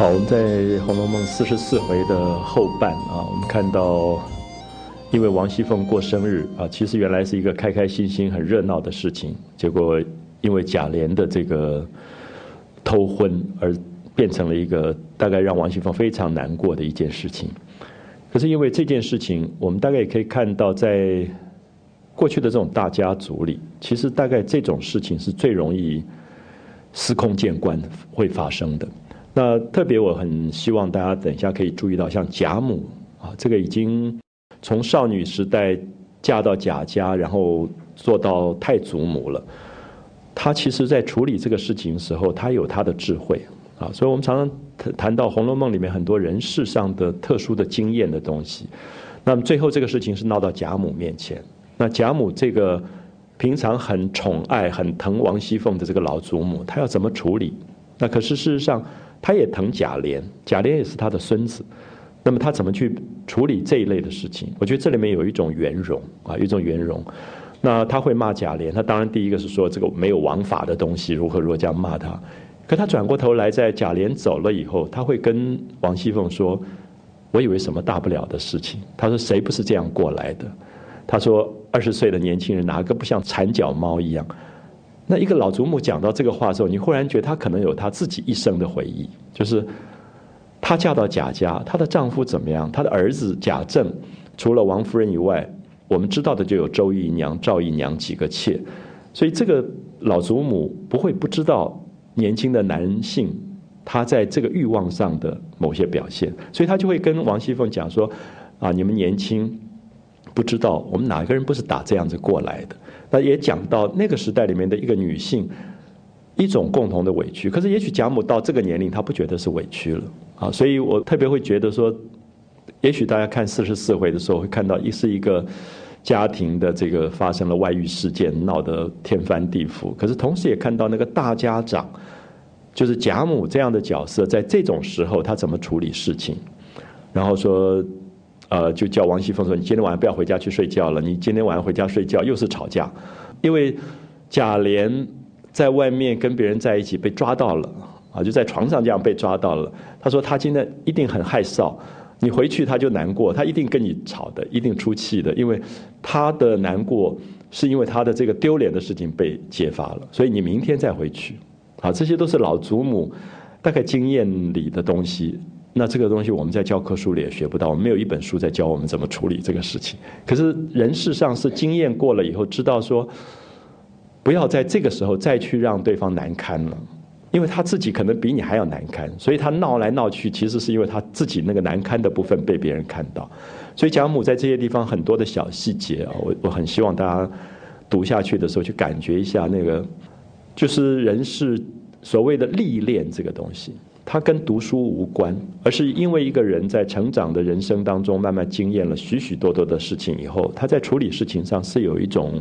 好，我们在《红楼梦》44回的后半啊，我们看到，因为王熙凤过生日啊，其实原来是一个开开心心、很热闹的事情，结果因为贾琏的这个偷婚而变成了一个大概让王熙凤非常难过的一件事情。可是因为这件事情，我们大概也可以看到，在过去的这种大家族里，其实大概这种事情是最容易司空见惯会发生的。那特别我很希望大家等一下可以注意到，像贾母啊，这个已经从少女时代嫁到贾家，然后做到太祖母了。她其实在处理这个事情的时候，她有她的智慧啊，所以我们常常谈到《红楼梦》里面很多人事上的特殊的经验的东西。那么最后这个事情是闹到贾母面前，那贾母这个平常很宠爱、很疼王熙凤的这个老祖母，她要怎么处理？那可是事实上，他也疼贾琏，贾琏也是他的孙子，那么他怎么去处理这一类的事情？我觉得这里面有一种圆融啊，有一种圆融。那他会骂贾琏，他当然第一个是说这个没有王法的东西，如何这样骂他。可他转过头来，在贾琏走了以后，他会跟王熙凤说：“我以为什么大不了的事情。”他说：“谁不是这样过来的？”他说：“20岁的年轻人哪个不像缠脚猫一样？”那一个老祖母讲到这个话的时候，你忽然觉得她可能有她自己一生的回忆，就是她嫁到贾家，她的丈夫怎么样，她的儿子贾政，除了王夫人以外，我们知道的就有周姨娘、赵姨娘几个妾，所以这个老祖母不会不知道年轻的男性他在这个欲望上的某些表现，所以他就会跟王熙凤讲说：“啊，你们年轻不知道，我们哪个人不是打这样子过来的？”那也讲到那个时代里面的一个女性一种共同的委屈，可是也许贾母到这个年龄她不觉得是委屈了啊，所以我特别会觉得说，也许大家看44回的时候会看到是一个家庭的这个发生了外遇事件，闹得天翻地覆，可是同时也看到那个大家长就是贾母这样的角色，在这种时候她怎么处理事情，然后说就叫王熙凤说：“你今天晚上不要回家去睡觉了，你今天晚上回家睡觉又是吵架。”因为贾琏在外面跟别人在一起被抓到了啊，就在床上这样被抓到了。他说他今天一定很害臊，你回去他就难过，他一定跟你吵的，一定出气的，因为他的难过是因为他的这个丢脸的事情被揭发了，所以你明天再回去啊，这些都是老祖母大概经验里的东西。那这个东西我们在教科书里也学不到，我们没有一本书在教我们怎么处理这个事情。可是人事上是经验过了以后，知道说不要在这个时候再去让对方难堪了，因为他自己可能比你还要难堪，所以他闹来闹去，其实是因为他自己那个难堪的部分被别人看到。所以贾母在这些地方很多的小细节啊，我很希望大家读下去的时候去感觉一下那个，就是人事所谓的历练这个东西。它跟读书无关，而是因为一个人在成长的人生当中慢慢经验了许许多多的事情以后，他在处理事情上是有一种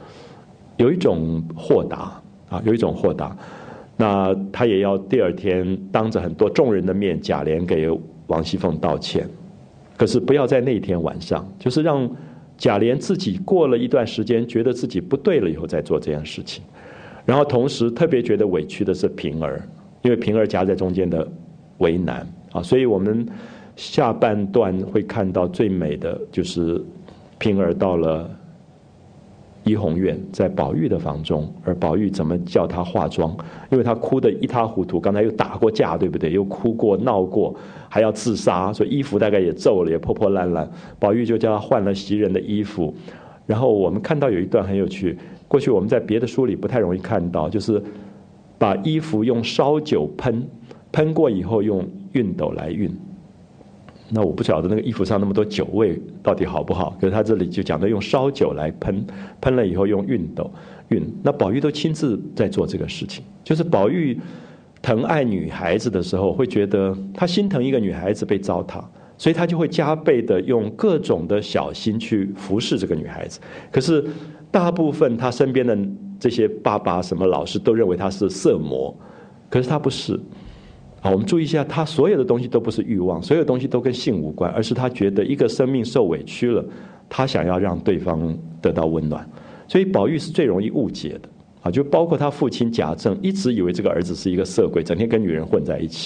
豁达啊，有一种豁达。那他也要第二天当着很多众人的面，贾琏给王熙凤道歉，可是不要在那天晚上，就是让贾琏自己过了一段时间觉得自己不对了以后再做这件事情。然后同时特别觉得委屈的是平儿，因为平儿夹在中间的为难啊，所以我们下半段会看到最美的就是平儿到了怡红院，在宝玉的房中，而宝玉怎么叫她化妆，因为她哭得一塌糊涂，刚才又打过架，对不对？又哭过闹过，还要自杀，所以衣服大概也皱了，也破破烂烂。宝玉就叫她换了袭人的衣服。然后我们看到有一段很有趣，过去我们在别的书里不太容易看到，就是把衣服用烧酒喷过以后用熨斗来熨。那我不晓得那个衣服上那么多酒味到底好不好，可是他这里就讲的用烧酒来喷了以后用熨斗熨。那宝玉都亲自在做这个事情，就是宝玉疼爱女孩子的时候，会觉得他心疼一个女孩子被糟蹋，所以他就会加倍的用各种的小心去服侍这个女孩子。可是大部分他身边的这些爸爸什么老师都认为他是色魔，可是他不是啊。我们注意一下，他所有的东西都不是欲望，所有的东西都跟性无关，而是他觉得一个生命受委屈了，他想要让对方得到温暖。所以宝玉是最容易误解的啊，就包括他父亲贾政一直以为这个儿子是一个色鬼，整天跟女人混在一起。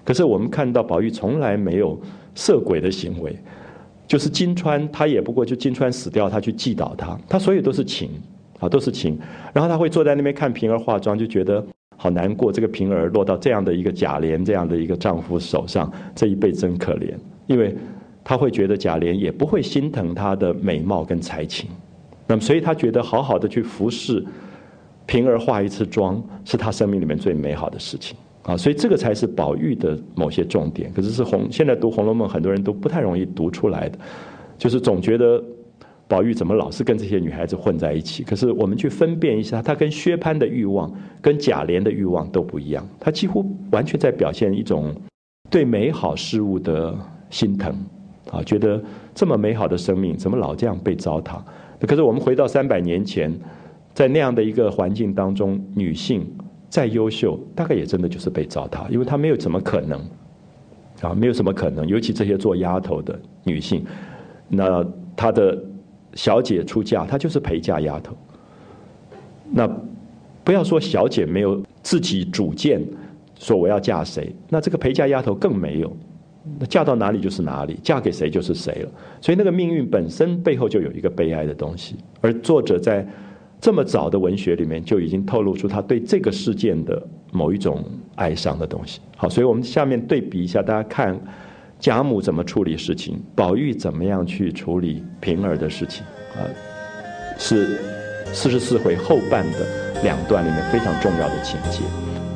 可是我们看到宝玉从来没有色鬼的行为，就是金钏他也不过就金钏死掉，他去祭祷他，他所有都是情啊，都是情。然后他会坐在那边看平儿化妆，就觉得好难过，这个平儿落到这样的一个贾琏这样的一个丈夫手上，这一辈真可怜。因为他会觉得贾琏也不会心疼她的美貌跟才情，那么所以他觉得好好的去服侍平儿化一次妆，是他生命里面最美好的事情啊。所以这个才是宝玉的某些重点。可是现在读《红楼梦》，很多人都不太容易读出来的，就是总觉得宝玉怎么老是跟这些女孩子混在一起。可是我们去分辨一下，他跟薛蟠的欲望跟贾琏的欲望都不一样，他几乎完全在表现一种对美好事物的心疼啊，觉得这么美好的生命怎么老这样被糟蹋。可是我们回到300年前，在那样的一个环境当中，女性再优秀大概也真的就是被糟蹋，因为她没有什么可能啊，没有什么可能。尤其这些做丫头的女性，那她的小姐出嫁，她就是陪嫁丫头。那不要说小姐没有自己主见说我要嫁谁，那这个陪嫁丫头更没有，那嫁到哪里就是哪里，嫁给谁就是谁了。所以那个命运本身背后就有一个悲哀的东西，而作者在这么早的文学里面就已经透露出他对这个事件的某一种哀伤的东西。好，所以我们下面对比一下，大家看贾母怎么处理事情，宝玉怎么样去处理平儿的事情啊，是44回后半的2段里面非常重要的情节。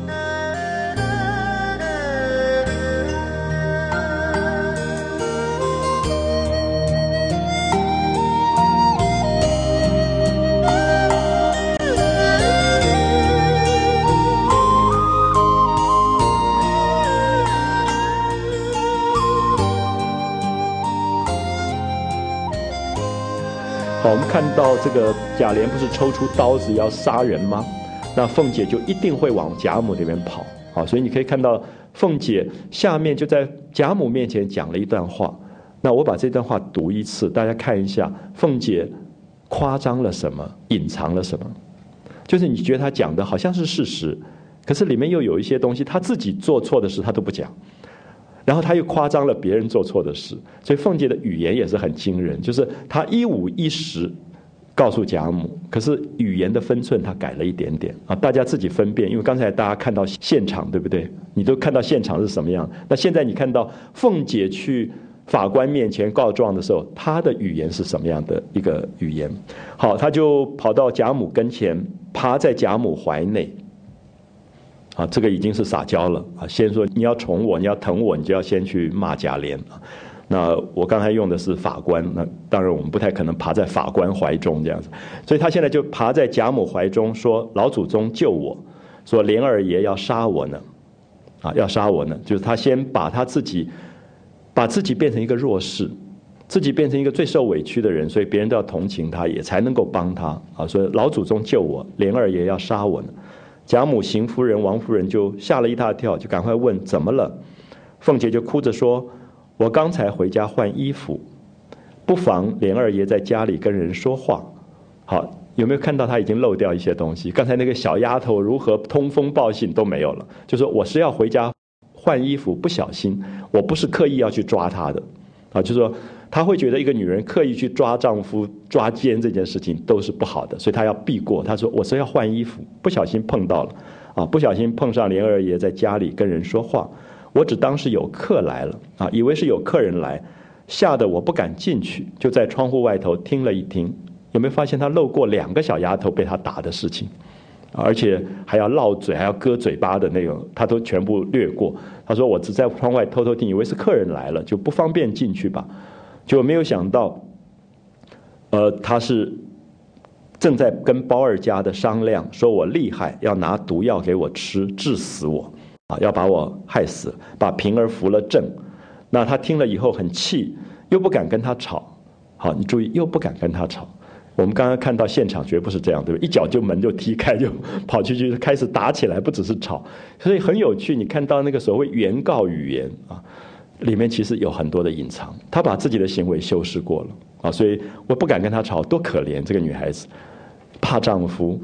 好，我们看到这个贾琏不是抽出刀子要杀人吗？那凤姐就一定会往贾母那边跑。好，所以你可以看到凤姐下面就在贾母面前讲了一段话。那我把这段话读一次，大家看一下凤姐夸张了什么，隐藏了什么。就是你觉得她讲的好像是事实，可是里面又有一些东西她自己做错的事她都不讲，然后他又夸张了别人做错的事。所以凤姐的语言也是很惊人，就是她一五一十告诉贾母，可是语言的分寸她改了一点点啊，大家自己分辨。因为刚才大家看到现场，对不对？你都看到现场是什么样，那现在你看到凤姐去法官面前告状的时候，她的语言是什么样的一个语言？好，她就跑到贾母跟前，趴在贾母怀内啊，这个已经是撒娇了啊！先说你要宠我，你要疼我，你就要先去骂贾琏啊。那我刚才用的是法官，那当然我们不太可能爬在法官怀中这样子，所以他现在就爬在贾母怀中说：“老祖宗救我，说琏二爷要杀我呢，啊，要杀我呢。”就是他先把自己变成一个弱势，自己变成一个最受委屈的人，所以别人都要同情他，也才能够帮他啊。所以老祖宗救我，琏二爷要杀我呢。贾母、邢夫人、王夫人就吓了一大跳，就赶快问怎么了。凤姐就哭着说：“我刚才回家换衣服，不妨琏二爷在家里跟人说话。”好，有没有看到他已经漏掉一些东西？刚才那个小丫头如何通风报信都没有了，就说我是要回家换衣服，不小心，我不是刻意要去抓他的啊，就是说他会觉得一个女人刻意去抓丈夫、抓奸这件事情都是不好的，所以他要避过。他说我是要换衣服，不小心碰到了啊，不小心碰上琏二爷在家里跟人说话，我只当是有客来了啊，以为是有客人来，吓得我不敢进去，就在窗户外头听了一听。有没有发现他漏过2个小丫头被他打的事情？而且还要落嘴，还要割嘴巴的那种，他都全部略过。他说我只在窗外偷偷听，以为是客人来了，就不方便进去吧。就没有想到他是正在跟包二家的商量，说我厉害，要拿毒药给我吃，治死我啊，要把我害死，把平儿扶了正。那他听了以后很气，又不敢跟他吵。好，你注意，又不敢跟他吵。我们刚刚看到现场绝不是这样，对不对？一脚就门就踢开，就跑去就开始打起来，不只是吵。所以很有趣，你看到那个所谓原告语言啊，里面其实有很多的隐藏，他把自己的行为修饰过了啊，所以我不敢跟他吵，多可怜这个女孩子，怕丈夫，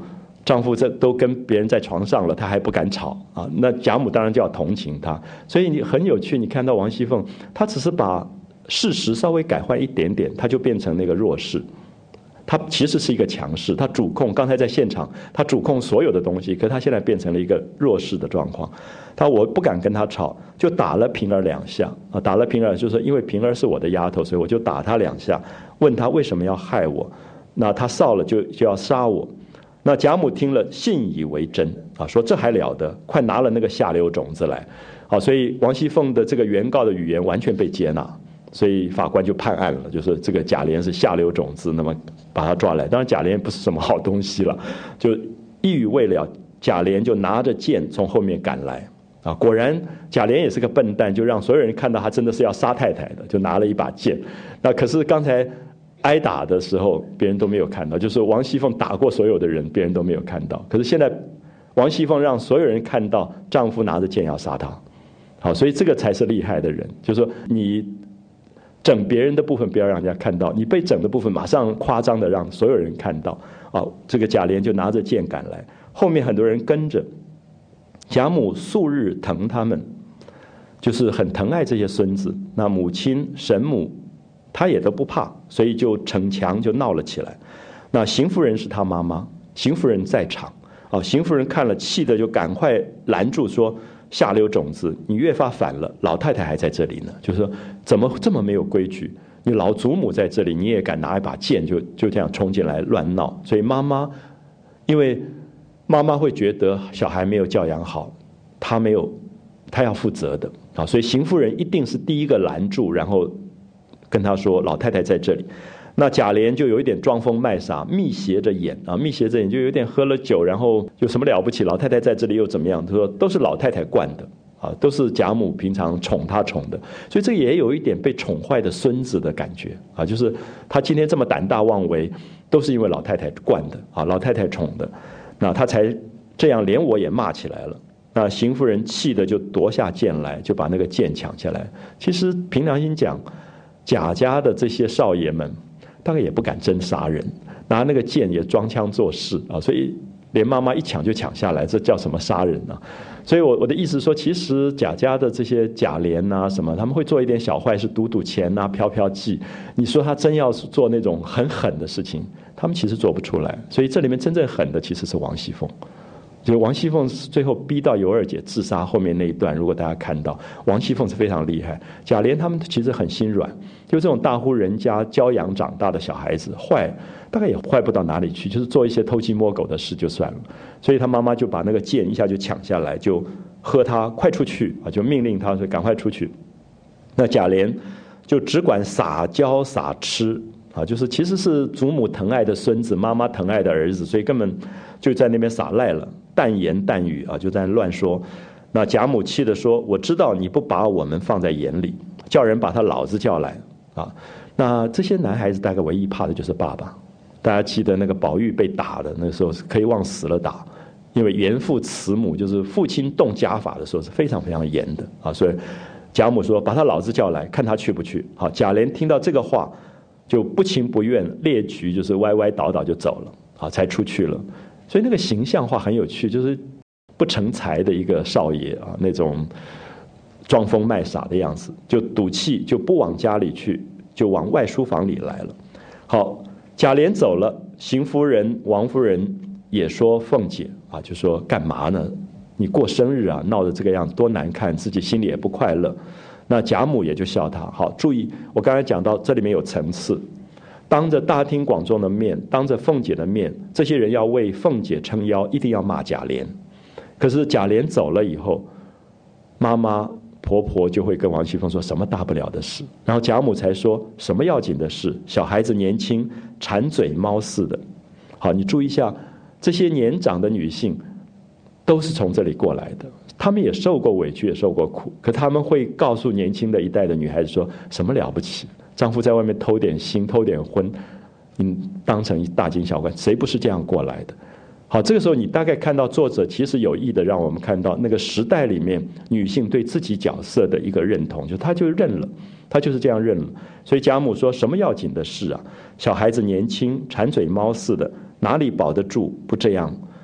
丈夫这都跟别人在床上了，她还不敢吵啊，那贾母当然就要同情她。所以你很有趣，你看到王熙凤，她只是把事实稍微改换一点点，她就变成那个弱势。她其实是一个强势，她主控。刚才在现场，她主控所有的东西，可她现在变成了一个弱势的状况。我不敢跟她吵，就打了平儿2下啊，打了平儿，就是因为平儿是我的丫头，所以我就打她2下，问她为什么要害我。那她臊了就要杀我。那贾母听了信以为真啊，说这还了得，快拿了那个下流种子来。好，所以王熙凤的这个原告的语言完全被接纳。所以法官就判案了，就是这个贾琏是下流种子，那么把他抓来。当然贾琏不是什么好东西了，就一语未了，贾琏就拿着剑从后面赶来啊。果然贾琏也是个笨蛋，就让所有人看到他真的是要杀太太的，就拿了一把剑。那可是刚才挨打的时候，别人都没有看到，就是王熙凤打过所有的人，别人都没有看到。可是现在王熙凤让所有人看到丈夫拿着剑要杀她。好，所以这个才是厉害的人，就是说你整别人的部分不要让人家看到，你被整的部分马上夸张的让所有人看到啊！这个贾琏就拿着剑赶来，后面很多人跟着。贾母素日疼他们，就是很疼爱这些孙子。那母亲神母她也都不怕，所以就逞强就闹了起来。那邢夫人是她妈妈，邢夫人在场啊，邢夫人看了气的就赶快拦住说，下流种子，你越发反了，老太太还在这里呢，就是说怎么这么没有规矩？你老祖母在这里，你也敢拿一把剑就这样冲进来乱闹？所以妈妈，因为妈妈会觉得小孩没有教养好，她要负责的啊，所以邢夫人一定是第一个拦住，然后跟她说老太太在这里。那贾琏就有一点装疯卖傻，密斜着眼啊，密斜着眼就有点喝了酒，然后有什么了不起？老太太在这里又怎么样？他说都是老太太惯的啊，都是贾母平常宠她宠的，所以这也有一点被宠坏的孙子的感觉啊，就是他今天这么胆大妄为，都是因为老太太惯的啊，老太太宠的，那他才这样，连我也骂起来了。那邢夫人气的就夺下剑来，就把那个剑抢下来。其实凭良心讲，贾家的这些少爷们大概也不敢真杀人，拿那个剑也装腔作势啊，所以连妈妈一抢就抢下来，这叫什么杀人啊？所以我的意思说，其实贾家的这些贾琏啊什么，他们会做一点小坏事，赌钱啊，飘飘妓。你说他真要是做那种很狠的事情，他们其实做不出来。所以这里面真正狠的其实是王熙凤。就王熙凤最后逼到尤二姐自杀后面那一段，如果大家看到，王熙凤是非常厉害。贾琏他们其实很心软，就这种大户人家教养长大的小孩子，坏大概也坏不到哪里去，就是做一些偷鸡摸狗的事就算了。所以他妈妈就把那个剑一下就抢下来，就喝他快出去啊，就命令他说赶快出去。那贾琏就只管撒娇撒痴啊，就是其实是祖母疼爱的孙子，妈妈疼爱的儿子，所以根本就在那边撒赖了。淡言淡语啊，就在乱说。那贾母气地说：“我知道你不把我们放在眼里，叫人把他老子叫来啊。”那这些男孩子大概唯一怕的就是爸爸。大家记得那个宝玉被打的那时候是可以往死了打，因为严父慈母，就是父亲动家法的时候是非常非常严的啊。所以贾母说：“把他老子叫来，看他去不去。”好，贾琏听到这个话，就不情不愿，列举就是歪歪倒倒就走了啊，才出去了。所以那个形象化很有趣，就是不成才的一个少爷啊，那种装疯卖傻的样子，就赌气，就不往家里去，就往外书房里来了。好，贾琏走了，邢夫人、王夫人也说凤姐啊，就说干嘛呢？你过生日啊，闹得这个样子多难看，自己心里也不快乐。那贾母也就笑他。好，注意我刚才讲到这里面有层次。当着大庭广众的面，当着凤姐的面，这些人要为凤姐撑腰，一定要骂贾琏。可是贾琏走了以后，妈妈婆婆就会跟王熙凤说什么大不了的事，然后贾母才说什么要紧的事，小孩子年轻，馋嘴猫似的。好，你注意一下，这些年长的女性都是从这里过来的，她们也受过委屈，也受过苦，可她们会告诉年轻的一代的女孩子说什么了不起，丈夫在外面偷点腥偷点荤，当成大惊小怪，谁不是这样过来的？好，这个时候你大概看到作者其实有意的让我们看到那个时代里面女性对自己角色的一个认同，就她就认了，她就是这样认了。所以贾母说什么要紧的事啊，小孩子年轻，馋嘴猫似的，哪里保得住不这样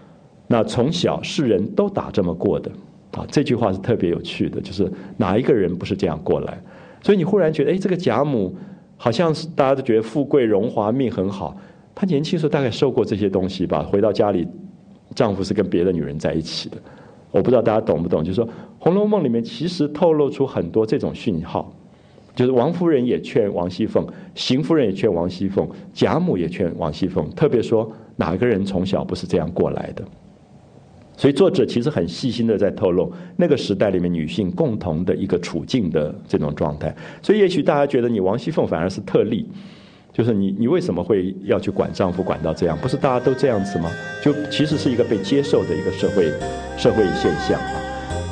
那从小世人都打这么过的啊，这句话是特别有趣的，就是哪一个人不是这样过来？所以你忽然觉得，这个贾母好像是大家都觉得富贵荣华命很好，她年轻时候大概受过这些东西吧，回到家里，丈夫是跟别的女人在一起的。我不知道大家懂不懂，就是说《红楼梦》里面其实透露出很多这种讯号，就是王夫人也劝王熙凤，邢夫人也劝王熙凤，贾母也劝王熙凤，特别说哪个人从小不是这样过来的。所以作者其实很细心的在透露那个时代里面女性共同的一个处境的这种状态。所以也许大家觉得你王熙凤反而是特例，就是你为什么会要去管丈夫管到这样？不是大家都这样子吗？就其实是一个被接受的一个社会现象啊。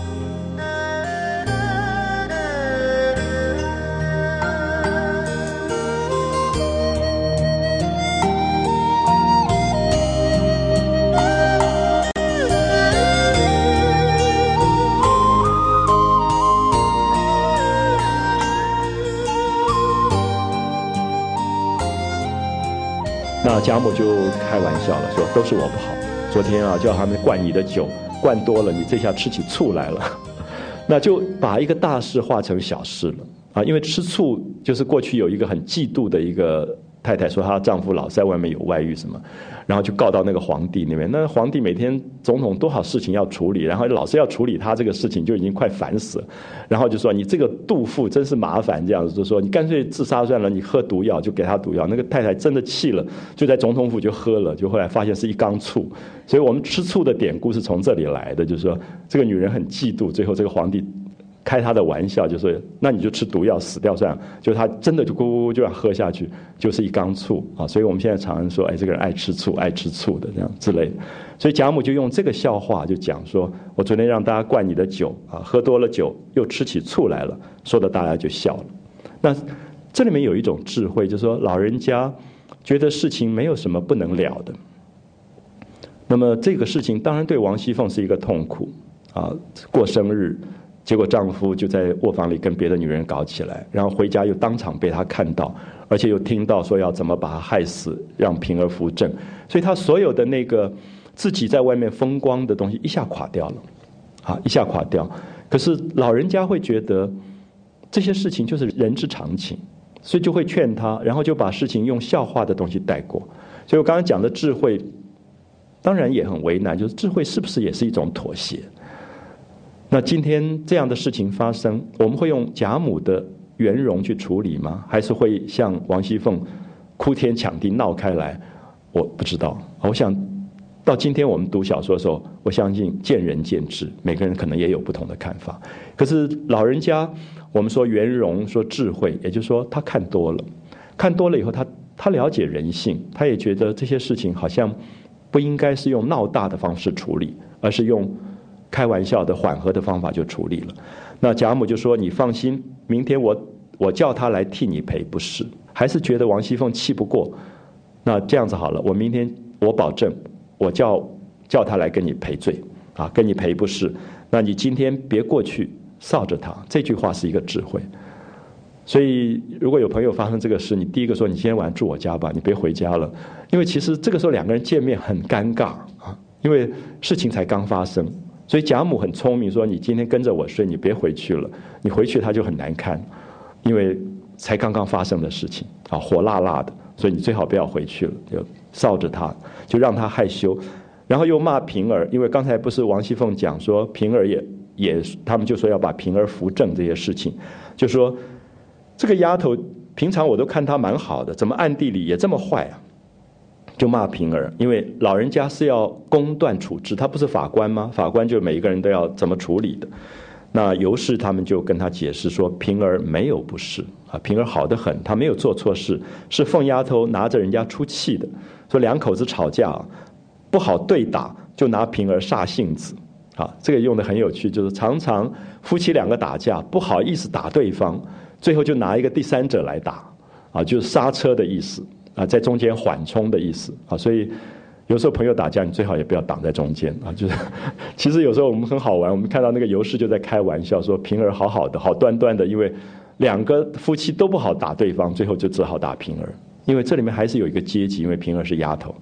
那贾母就开玩笑了，说都是我不好，昨天啊叫他们灌你的酒，灌多了，你这下吃起醋来了。那就把一个大事化成小事了啊！因为吃醋就是过去有一个很嫉妒的一个太太说她丈夫老在外面有外遇什么，然后就告到那个皇帝那边。那皇帝每天总统多少事情要处理，然后老是要处理他这个事情，就已经快烦死了。然后就说你这个妒妇真是麻烦，这样子就说你干脆自杀算了，你喝毒药就给他毒药。那个太太真的气了，就在总统府就喝了，就后来发现是一缸醋。所以我们吃醋的典故是从这里来的，就是说这个女人很嫉妒，最后这个皇帝开他的玩笑，就说那你就吃毒药死掉算了，就他真的就咕咕咕就要喝下去，就是一缸醋啊。所以我们现在常常说，这个人爱吃醋的这样之类的。所以贾母就用这个笑话就讲说，我昨天让大家灌你的酒啊，喝多了酒又吃起醋来了，说的大家就笑了。那这里面有一种智慧，就是说老人家觉得事情没有什么不能了的。那么这个事情当然对王熙凤是一个痛苦啊，过生日。结果丈夫就在卧房里跟别的女人搞起来，然后回家又当场被他看到，而且又听到说要怎么把他害死，让平儿扶正，所以他所有的那个自己在外面风光的东西一下垮掉了，啊，一下垮掉。可是老人家会觉得这些事情就是人之常情，所以就会劝他，然后就把事情用笑话的东西带过。所以我刚刚讲的智慧，当然也很为难，就是智慧是不是也是一种妥协？那今天这样的事情发生，我们会用贾母的圆融去处理吗？还是会像王熙凤哭天抢地闹开来？我不知道。我想到今天我们读小说的时候，我相信见仁见智，每个人可能也有不同的看法。可是老人家，我们说圆融，说智慧，也就是说他看多了，看多了以后，他了解人性，他也觉得这些事情好像不应该是用闹大的方式处理，而是用开玩笑的缓和的方法就处理了。那贾母就说你放心，明天我叫他来替你赔不是。还是觉得王熙凤气不过，那这样子好了，我明天我保证我叫他来跟你赔罪啊，跟你赔不是。那你今天别过去臊着他，这句话是一个智慧。所以如果有朋友发生这个事，你第一个说你今天晚上住我家吧，你别回家了，因为其实这个时候两个人见面很尴尬啊，因为事情才刚发生。所以贾母很聪明，说你今天跟着我睡，你别回去了，你回去他就很难看，因为才刚刚发生的事情啊，火辣辣的，所以你最好不要回去了，就臊着他，就让他害羞。然后又骂平儿，因为刚才不是王熙凤讲说平儿也他们就说要把平儿扶正这些事情，就说这个丫头平常我都看她蛮好的，怎么暗地里也这么坏啊？就骂平儿，因为老人家是要公断处置，他不是法官吗？法官就每一个人都要怎么处理的。那尤氏他们就跟他解释说，平儿没有不是啊，平儿好得很，她没有做错事，是凤丫头拿着人家出气的。说两口子吵架不好对打，就拿平儿煞性子啊，这个用的很有趣，就是常常夫妻两个打架不好意思打对方，最后就拿一个第三者来打啊，就是刹车的意思。啊，在中间缓冲的意思啊，所以有时候朋友打架，你最好也不要挡在中间啊。就是其实有时候我们很好玩，我们看到那个尤氏就在开玩笑说平儿好好的，好端端的，因为两个夫妻都不好打对方，最后就只好打平儿。因为这里面还是有一个阶级，因为平儿是丫头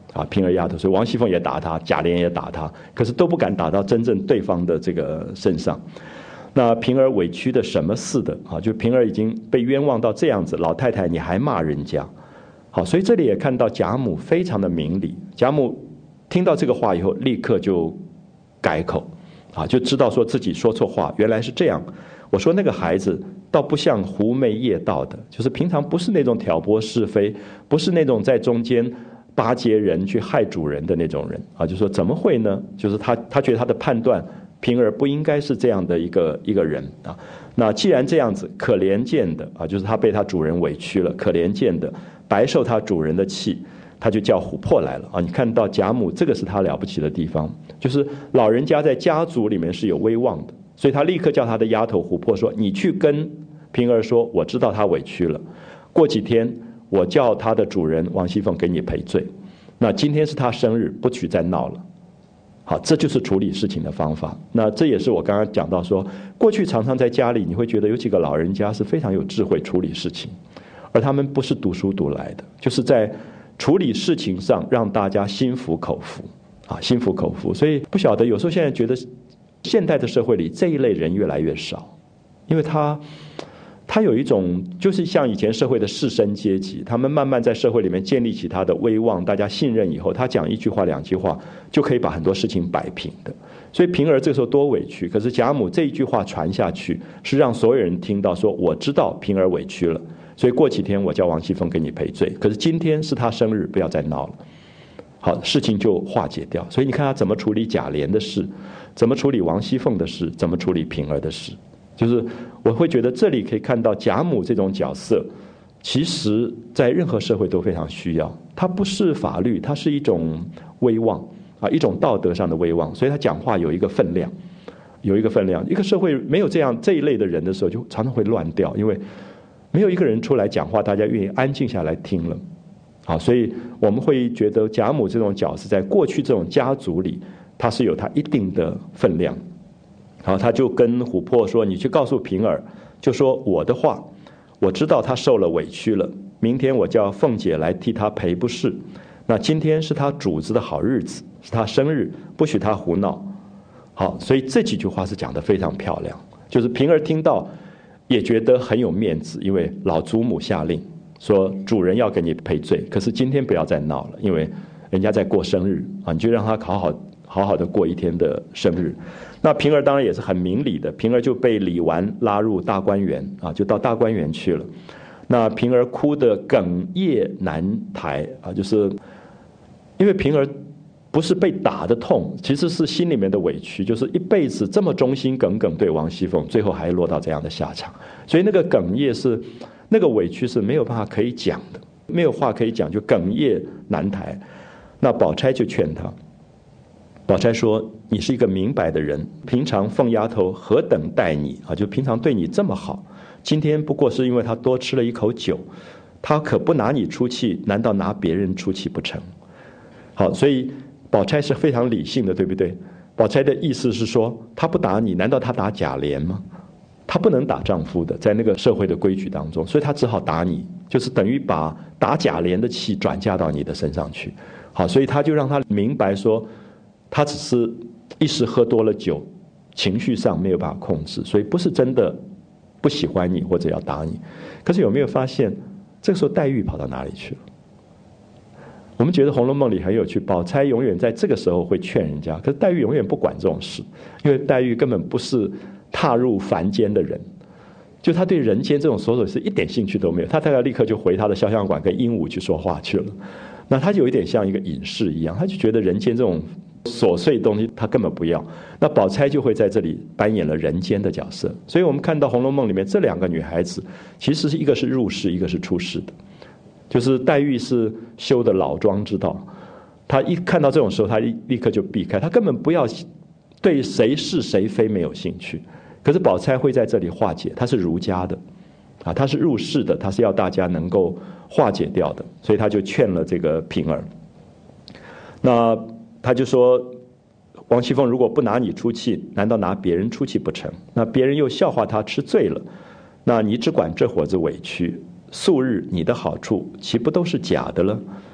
平儿丫头，所以王熙凤也打他，贾琏也打他，可是都不敢打到真正对方的这个身上。那平儿委屈的什么似的就平儿已经被冤枉到这样子，老太太你还骂人家，所以这里也看到贾母非常的明理。贾母听到这个话以后，立刻就改口就知道说自己说错话，原来是这样。我说那个孩子倒不像狐媚夜道的，就是平常不是那种挑拨是非，不是那种在中间巴结人去害主人的那种人就说怎么会呢？就是他觉得他的判断平儿不应该是这样的一个人那既然这样子，可怜见的就是他被他主人委屈了，可怜见的白受他主人的气，他就叫琥珀来了你看到贾母这个是他了不起的地方，就是老人家在家族里面是有威望的，所以他立刻叫他的丫头琥珀说，你去跟平儿说，我知道他委屈了，过几天我叫他的主人王熙凤给你赔罪，那今天是他生日，不许再闹了。好，这就是处理事情的方法。那这也是我刚刚讲到说，过去常常在家里你会觉得有几个老人家是非常有智慧处理事情，而他们不是读书读来的，就是在处理事情上让大家心服口服心服口服。所以不晓得有时候现在觉得现代的社会里这一类人越来越少，因为他有一种就是像以前社会的士绅阶级，他们慢慢在社会里面建立起他的威望，大家信任以后，他讲一句话两句话就可以把很多事情摆平的。所以平儿这个时候多委屈，可是贾母这一句话传下去，是让所有人听到说，我知道平儿委屈了，所以过几天我叫王熙凤给你赔罪，可是今天是他生日，不要再闹了。好，事情就化解掉。所以你看他怎么处理贾琏的事，怎么处理王熙凤的事，怎么处理平儿的事，就是我会觉得这里可以看到贾母这种角色，其实在任何社会都非常需要。它不是法律，它是一种威望一种道德上的威望，所以他讲话有一个分量，有一个分量。一个社会没有这一类的人的时候，就常常会乱掉，因为没有一个人出来讲话，大家愿意安静下来听了。好，所以我们会觉得贾母这种角色在过去这种家族里，它是有它一定的分量。好，他就跟琥珀说，你去告诉平儿，就说我的话，我知道他受了委屈了，明天我叫凤姐来替他赔不是，那今天是他主子的好日子，是他生日，不许他胡闹。好，所以这几句话是讲得非常漂亮，就是平儿听到也觉得很有面子，因为老祖母下令说主人要给你赔罪，可是今天不要再闹了，因为人家在过生日你就让他好好的过一天的生日。那平儿当然也是很明理的，平儿就被李纨拉入大观园就到大观园去了。那平儿哭得哽咽难抬就是因为平儿不是被打的痛，其实是心里面的委屈，就是一辈子这么忠心耿耿对王熙凤，最后还落到这样的下场，所以那个哽咽是那个委屈是没有办法可以讲的，没有话可以讲，就哽咽难抬。那宝钗就劝他，宝钗说，你是一个明白的人，平常凤丫头何等待你就平常对你这么好，今天不过是因为她多吃了一口酒，她可不拿你出气，难道拿别人出气不成？好，所以宝钗是非常理性的，对不对？宝钗的意思是说，她不打你，难道她打贾琏吗？她不能打丈夫的，在那个社会的规矩当中，所以她只好打你，就是等于把打贾琏的气转嫁到你的身上去。好，所以她就让她明白说，她只是一时喝多了酒，情绪上没有办法控制，所以不是真的不喜欢你或者要打你。可是有没有发现，这个时候黛玉跑到哪里去了？我们觉得《红楼梦》里很有趣，宝钗永远在这个时候会劝人家，可是黛玉永远不管这种事，因为黛玉根本不是踏入凡间的人，就她对人间这种琐琐事一点兴趣都没有，她大概立刻就回她的潇湘馆跟鹦鹉去说话去了。那她有一点像一个隐士一样，她就觉得人间这种琐碎的东西她根本不要。那宝钗就会在这里扮演了人间的角色。所以我们看到《红楼梦》里面这两个女孩子，其实是一个是入世，一个是出世的。就是黛玉是修的老庄之道，她一看到这种时候，她立刻就避开，她根本不要对谁是谁非没有兴趣。可是宝钗会在这里化解，她是儒家的她是入世的，她是要大家能够化解掉的，所以她就劝了这个平儿。那她就说，王熙凤如果不拿你出气，难道拿别人出气不成？那别人又笑话她吃醉了，那你只管这伙子委屈，素日你的好处岂不都是假的了？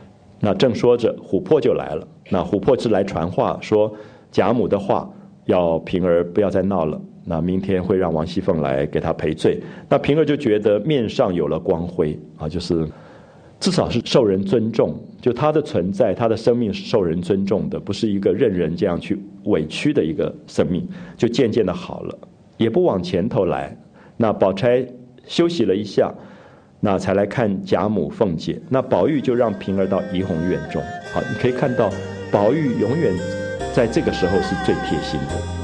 那正说着，琥珀就来了。那琥珀是来传话说贾母的话，要平儿不要再闹了，那明天会让王熙凤来给他赔罪。那平儿就觉得面上有了光辉啊，就是至少是受人尊重，就他的存在，他的生命是受人尊重的，不是一个任人这样去委屈的一个生命，就渐渐的好了，也不往前头来。那宝钗休息了一下，那才来看贾母凤姐。那宝玉就让平儿到怡红院中。好，你可以看到宝玉永远在这个时候是最贴心的。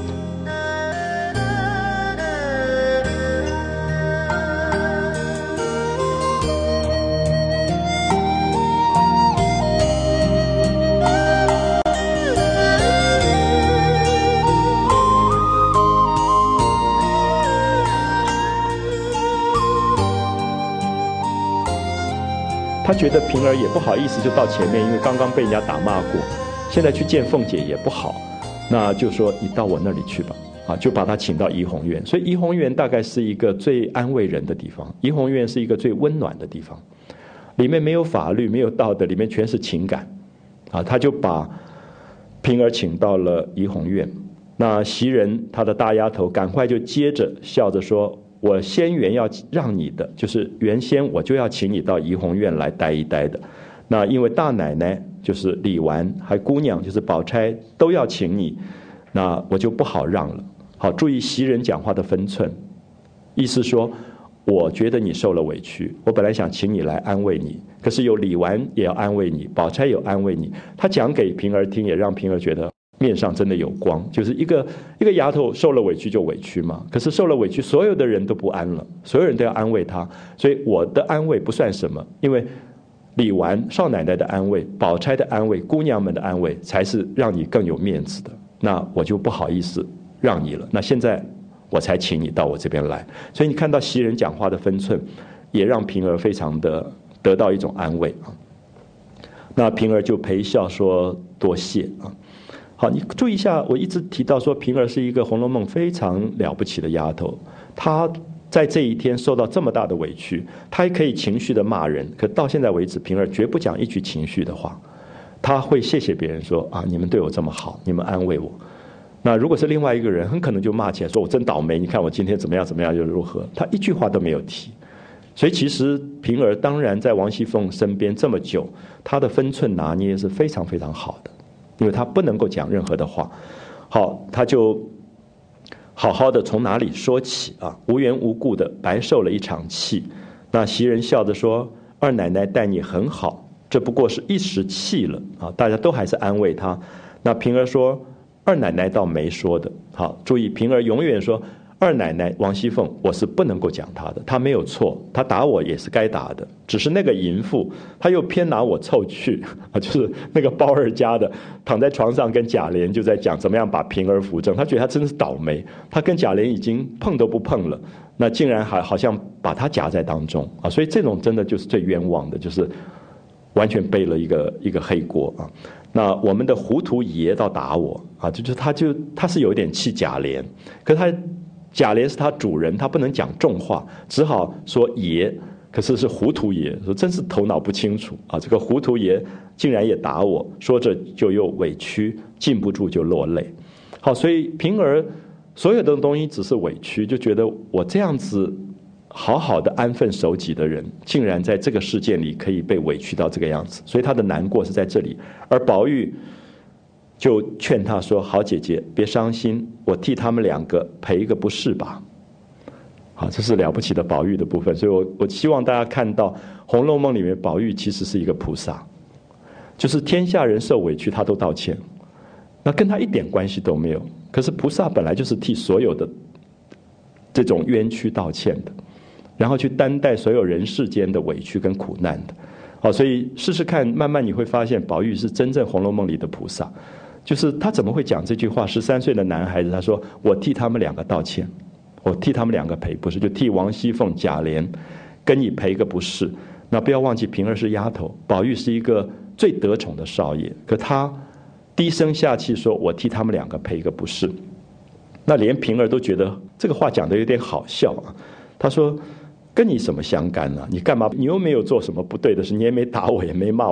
他觉得平儿也不好意思就到前面，因为刚刚被人家打骂过，现在去见凤姐也不好，那就说你到我那里去吧，啊，就把他请到怡红院。所以怡红院大概是一个最安慰人的地方，怡红院是一个最温暖的地方，里面没有法律，没有道德，里面全是情感，啊，他就把平儿请到了怡红院。那袭人她的大丫头赶快就接着笑着说，我先原要让你的，就是原先我就要请你到怡红院来待一待的，那因为大奶奶就是李纨，还姑娘就是宝钗都要请你，那我就不好让了。好，注意袭人讲话的分寸，意思说我觉得你受了委屈，我本来想请你来安慰你，可是有李纨也要安慰你，宝钗有安慰你，他讲给平儿听，也让平儿觉得面上真的有光，就是一个丫头受了委屈就委屈嘛，可是受了委屈，所有的人都不安了，所有人都要安慰她，所以我的安慰不算什么，因为李纨少奶奶的安慰，宝钗的安慰，姑娘们的安慰，才是让你更有面子的，那我就不好意思让你了，那现在我才请你到我这边来。所以你看到袭人讲话的分寸，也让平儿非常的得到一种安慰啊。那平儿就陪笑说多谢啊。好，你注意一下，我一直提到说平儿是一个《红楼梦》非常了不起的丫头，她在这一天受到这么大的委屈，她也可以情绪的骂人，可到现在为止，平儿绝不讲一句情绪的话，她会谢谢别人说啊，你们对我这么好，你们安慰我。那如果是另外一个人，很可能就骂起来说我真倒霉，你看我今天怎么样怎么样又如何，她一句话都没有提。所以其实平儿当然在王熙凤身边这么久，她的分寸拿捏是非常非常好的，因为他不能够讲任何的话。好，他就好好的从哪里说起啊？无缘无故的白受了一场气。那袭人笑着说，二奶奶待你很好，这不过是一时气了啊，大家都还是安慰他。那平儿说，二奶奶倒没说的。好，注意，平儿永远说二奶奶王熙凤，我是不能够讲她的，她没有错，她打我也是该打的，只是那个淫妇，她又偏拿我凑去啊，就是那个包二家的，躺在床上跟贾琏就在讲怎么样把平儿扶正，他觉得他真的是倒霉，他跟贾琏已经碰都不碰了，那竟然还好像把他夹在当中啊，所以这种真的就是最冤枉的，就是完全背了一个黑锅啊。那我们的糊涂爷倒打我啊，他是有点气贾琏，可是贾琏是他主人，他不能讲重话，只好说爷，可是是糊涂爷，说真是头脑不清楚啊！这个糊涂爷竟然也打我，说着就又委屈，禁不住就落泪。好，所以平儿所有的东西只是委屈，就觉得我这样子好好的安分守己的人，竟然在这个事件里可以被委屈到这个样子，所以他的难过是在这里。而宝玉就劝他说，好姐姐别伤心，我替他们两个赔一个不是吧。好，这是了不起的宝玉的部分。所以我希望大家看到《红楼梦》里面宝玉其实是一个菩萨，就是天下人受委屈他都道歉，那跟他一点关系都没有，可是菩萨本来就是替所有的这种冤屈道歉的，然后去担待所有人世间的委屈跟苦难的。好，所以试试看，慢慢你会发现宝玉是真正《红楼梦》里的菩萨。就是他怎么会讲这句话？13岁的男孩子，他说我替他们两个道歉，我替他们两个赔不是，就替王熙凤、贾琏跟你赔个不是。那不要忘记平儿是丫头，宝玉是一个最得宠的少爷，可他低声下气说我替他们两个赔一个不是。那连平儿都觉得这个话讲得有点好笑啊。他说跟你什么相干呢？你干嘛？你又没有做什么不对的事，你也没打我，也没骂我，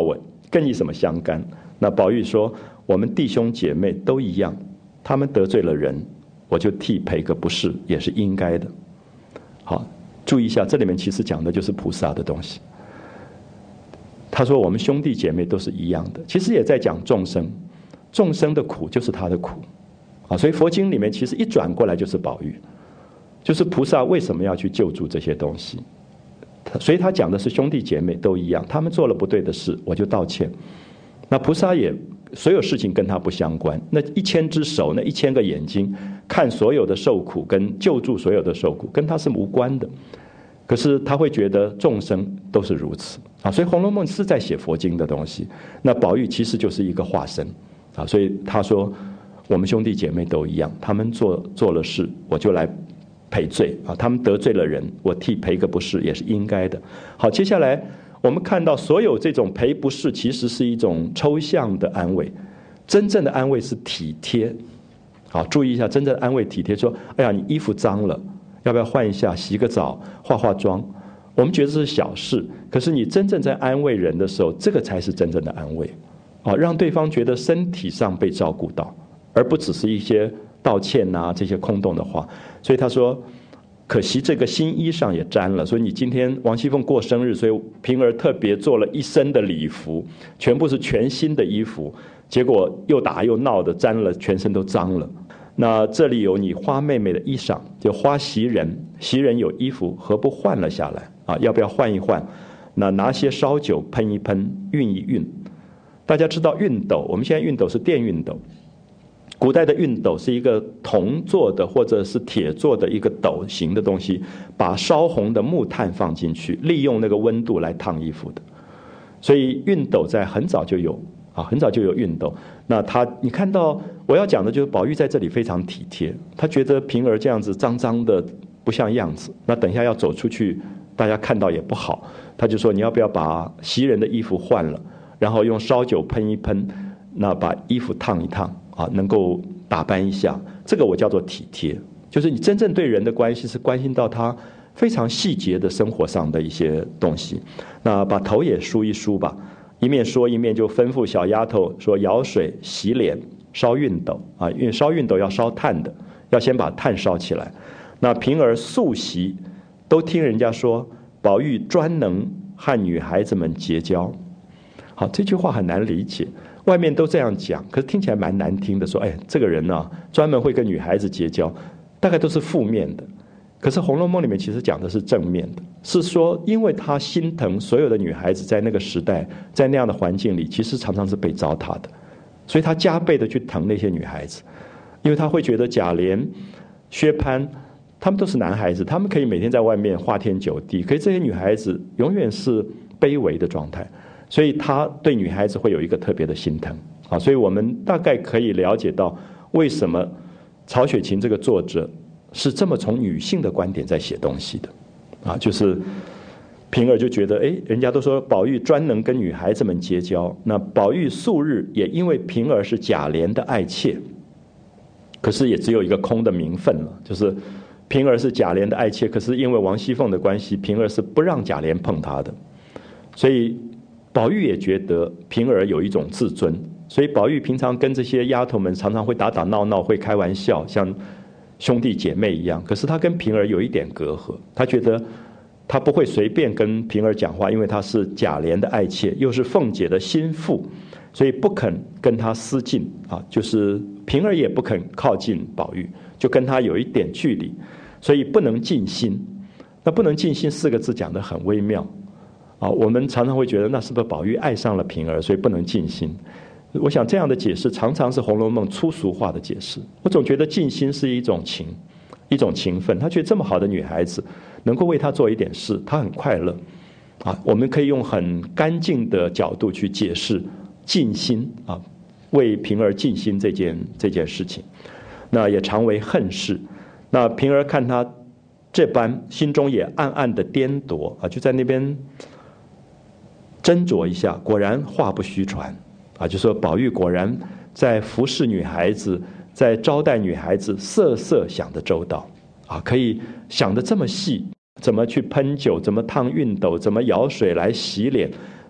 更以什么相干？那宝玉说，我们弟兄姐妹都一样，他们得罪了人，我就替赔个不是，也是应该的。好，注意一下，这里面其实讲的就是菩萨的东西。他说我们兄弟姐妹都是一样的，其实也在讲众生，众生的苦就是他的苦啊。所以佛经里面其实一转过来就是宝玉，就是菩萨为什么要去救助这些东西。所以他讲的是兄弟姐妹都一样，他们做了不对的事，我就道歉。那菩萨也所有事情跟他不相关，那1000只手，那1000个眼睛看所有的受苦跟救助所有的受苦，跟他是无关的。可是他会觉得众生都是如此啊，所以《红楼梦》是在写佛经的东西。那宝玉其实就是一个化身啊，所以他说我们兄弟姐妹都一样，他们做了事，我就来赔罪啊，他们得罪了人，我替赔个不是，也是应该的。好，接下来我们看到所有这种赔不是，其实是一种抽象的安慰，真正的安慰是体贴。好，注意一下，真正的安慰体贴，说哎呀，你衣服脏了，要不要换一下，洗个澡，化化妆？我们觉得这是小事，可是你真正在安慰人的时候，这个才是真正的安慰啊，让对方觉得身体上被照顾到，而不只是一些道歉啊这些空洞的话。所以他说，可惜这个新衣裳也沾了，所以你今天王熙凤过生日，所以平儿特别做了一身的礼服，全部是全新的衣服，结果又打又闹的沾了，全身都脏了。那这里有你花妹妹的衣裳，就花袭人，袭人有衣服，何不换了下来啊？要不要换一换？那拿些烧酒喷一喷，熨一熨。大家知道熨斗，我们现在熨斗是电熨斗，古代的熨斗是一个铜做的或者是铁做的一个斗形的东西，把烧红的木炭放进去，利用那个温度来烫衣服的。所以熨斗在很早就有啊，很早就有熨斗。那你看到我要讲的就是宝玉在这里非常体贴，他觉得平儿这样子脏脏的不像样子，那等一下要走出去，大家看到也不好，他就说你要不要把袭人的衣服换了，然后用烧酒喷一喷，那把衣服烫一烫啊，能够打扮一下，这个我叫做体贴，就是你真正对人的关系是关心到他非常细节的生活上的一些东西。那把头也梳一梳吧，一面说一面就吩咐小丫头说舀水洗脸烧熨斗啊，因为烧熨斗要烧炭的，要先把炭烧起来。那平儿素习都听人家说宝玉专能和女孩子们结交。好，这句话很难理解，外面都这样讲，可是听起来蛮难听的，说哎，这个人啊专门会跟女孩子结交，大概都是负面的。可是《红楼梦》里面其实讲的是正面的，是说因为他心疼所有的女孩子在那个时代，在那样的环境里，其实常常是被糟蹋的，所以他加倍的去疼那些女孩子，因为他会觉得贾琏、薛蟠他们都是男孩子，他们可以每天在外面花天酒地，可是这些女孩子永远是卑微的状态，所以他对女孩子会有一个特别的心疼啊。所以我们大概可以了解到为什么曹雪芹这个作者是这么从女性的观点在写东西的啊，就是平儿就觉得，哎，人家都说宝玉专能跟女孩子们结交，那宝玉素日也因为平儿是贾琏的爱妾，可是也只有一个空的名分了，就是平儿是贾琏的爱妾，可是因为王熙凤的关系，平儿是不让贾琏碰她的，所以宝玉也觉得平儿有一种自尊，所以宝玉平常跟这些丫头们常常会打打闹闹，会开玩笑，像兄弟姐妹一样，可是他跟平儿有一点隔阂，他觉得他不会随便跟平儿讲话，因为他是贾琏的爱妾，又是凤姐的心腹，所以不肯跟他私近啊，就是平儿也不肯靠近宝玉，就跟他有一点距离，所以不能尽心。那不能尽心4个字讲得很微妙啊，我们常常会觉得那是不是宝玉爱上了平儿，所以不能尽心。我想这样的解释常常是《红楼梦》粗俗化的解释。我总觉得尽心是一种情，一种情分。他觉得这么好的女孩子能够为他做一点事，他很快乐啊。我们可以用很干净的角度去解释尽心啊，为平儿尽心这件事情。那也常为恨事。那平儿看他这般，心中也暗暗的颠夺啊，就在那边斟酌一下，果然话不虚传。啊，就说宝玉果然在服侍女孩子，在招待女孩子，色色想得周到啊，可以想得这么细，怎么去喷酒，怎么烫熨斗，怎么舀水来洗脸，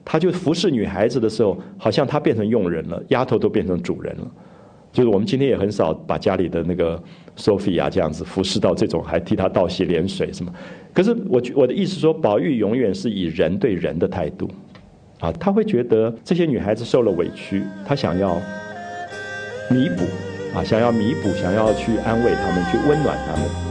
他就服侍女孩子的时候，好像他变成佣人了，丫头都变成主人了。就是我们今天也很少把家里的那个 Sophia 这样子服侍到这种，还替她倒洗脸水什么。可是我的意思说，宝玉永远是以人对人的态度啊，他会觉得这些女孩子受了委屈，他想要弥补啊，想要弥补，想要去安慰他们，去温暖他们。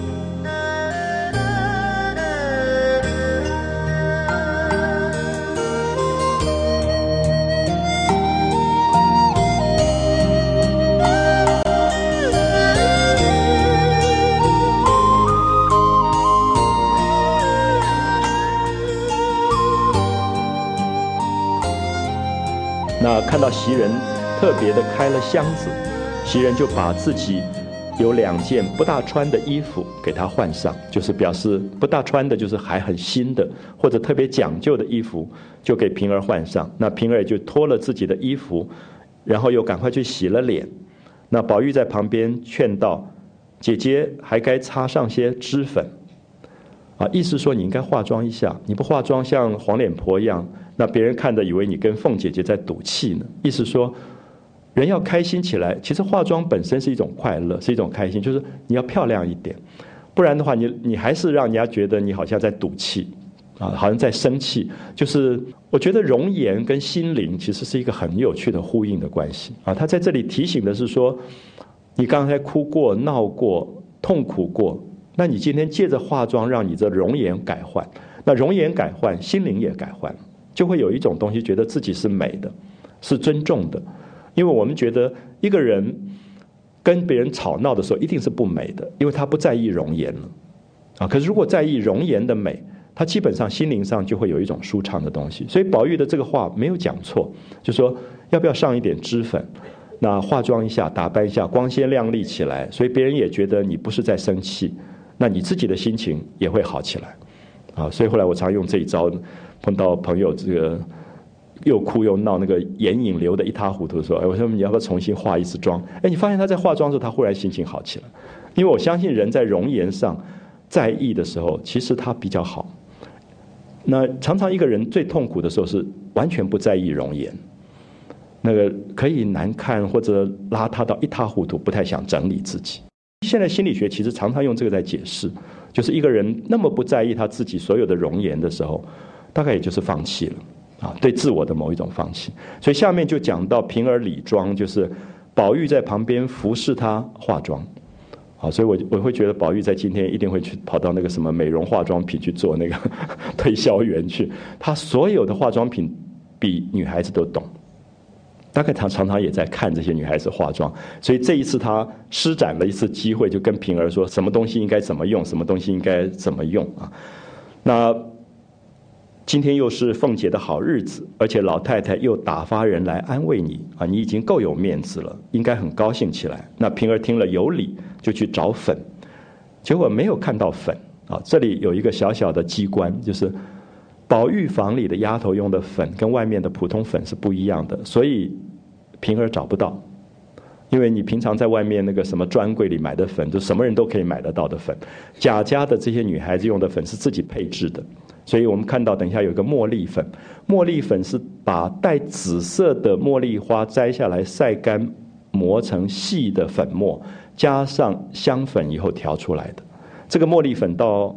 那看到袭人特别的开了箱子，袭人就把自己有2件不大穿的衣服给他换上，就是表示不大穿的就是还很新的或者特别讲究的衣服就给平儿换上。那平儿也就脱了自己的衣服，然后又赶快去洗了脸。那宝玉在旁边劝道，姐姐还该擦上些脂粉啊，意思说你应该化妆一下，你不化妆像黄脸婆一样，那别人看着以为你跟凤姐姐在赌气呢。意思说人要开心起来，其实化妆本身是一种快乐，是一种开心，就是你要漂亮一点，不然的话你还是让人家觉得你好像在赌气啊，好像在生气。就是我觉得容颜跟心灵其实是一个很有趣的呼应的关系啊。他在这里提醒的是说，你刚才哭过、闹过、痛苦过，那你今天借着化妆让你的容颜改换，那容颜改换，心灵也改换，就会有一种东西觉得自己是美的，是尊重的。因为我们觉得一个人跟别人吵闹的时候一定是不美的，因为他不在意容颜了啊。可是如果在意容颜的美，他基本上心灵上就会有一种舒畅的东西。所以宝玉的这个话没有讲错，就说要不要上一点脂粉，那化妆一下，打扮一下，光鲜亮丽起来，所以别人也觉得你不是在生气，那你自己的心情也会好起来啊。所以后来我常用这一招，碰到朋友这个又哭又闹，那个眼影流得一塌糊涂，说我说你要不要重新化一次妆？你发现他在化妆的时候他忽然心情好起来。因为我相信人在容颜上在意的时候其实他比较好。那常常一个人最痛苦的时候是完全不在意容颜，那个可以难看或者邋遢到一塌糊涂，不太想整理自己。现在心理学其实常常用这个在解释，就是一个人那么不在意他自己所有的容颜的时候，大概也就是放弃了啊，对自我的某一种放弃。所以下面就讲到平儿理妆，就是宝玉在旁边服侍她化妆啊。所以我会觉得宝玉在今天一定会去跑到那个什么美容化妆品去做那个推销员去，他所有的化妆品比女孩子都懂，大概他常常也在看这些女孩子化妆。所以这一次他施展了一次机会，就跟平儿说什么东西应该怎么用，什么东西应该怎么用啊。那今天又是凤姐的好日子，而且老太太又打发人来安慰你啊，你已经够有面子了，应该很高兴起来。那平儿听了有理，就去找粉，结果没有看到粉啊。这里有一个小小的机关，就是宝玉房里的丫头用的粉跟外面的普通粉是不一样的，所以平儿找不到。因为你平常在外面那个什么专柜里买的粉，就什么人都可以买得到的粉，贾家的这些女孩子用的粉是自己配制的。所以我们看到等一下有一个茉莉粉，茉莉粉是把带紫色的茉莉花摘下来晒干，磨成细的粉末，加上香粉以后调出来的。这个茉莉粉到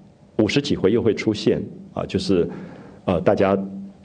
50几回又会出现啊，就是大家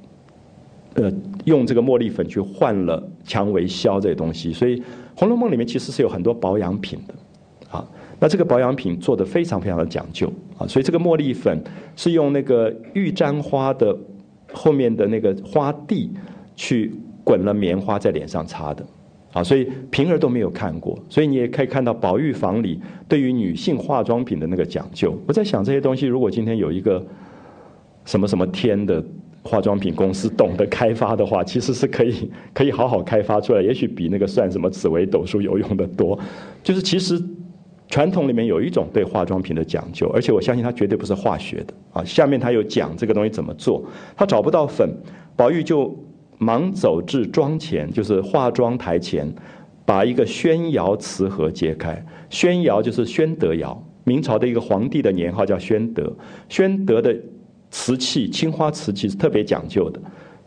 用这个茉莉粉去换了蔷薇硝这些东西。所以《红楼梦》里面其实是有很多保养品的啊。那这个保养品做得非常非常的讲究啊，所以这个茉莉粉是用那个玉簪花的后面的那个花蒂去滚了棉花在脸上擦的啊，所以平儿都没有看过。所以你也可以看到宝玉房里对于女性化妆品的那个讲究。我在想这些东西如果今天有一个什么什么天的化妆品公司懂得开发的话，其实是可以好好开发出来，也许比那个算什么紫微斗数有用的多。就是其实传统里面有一种对化妆品的讲究，而且我相信它绝对不是化学的啊。下面他有讲这个东西怎么做，他找不到粉，宝玉就忙走至妆前，就是化妆台前，把一个宣窑瓷盒揭开。宣窑就是宣德窑，明朝的一个皇帝的年号叫宣德。宣德的瓷器，青花瓷器是特别讲究的，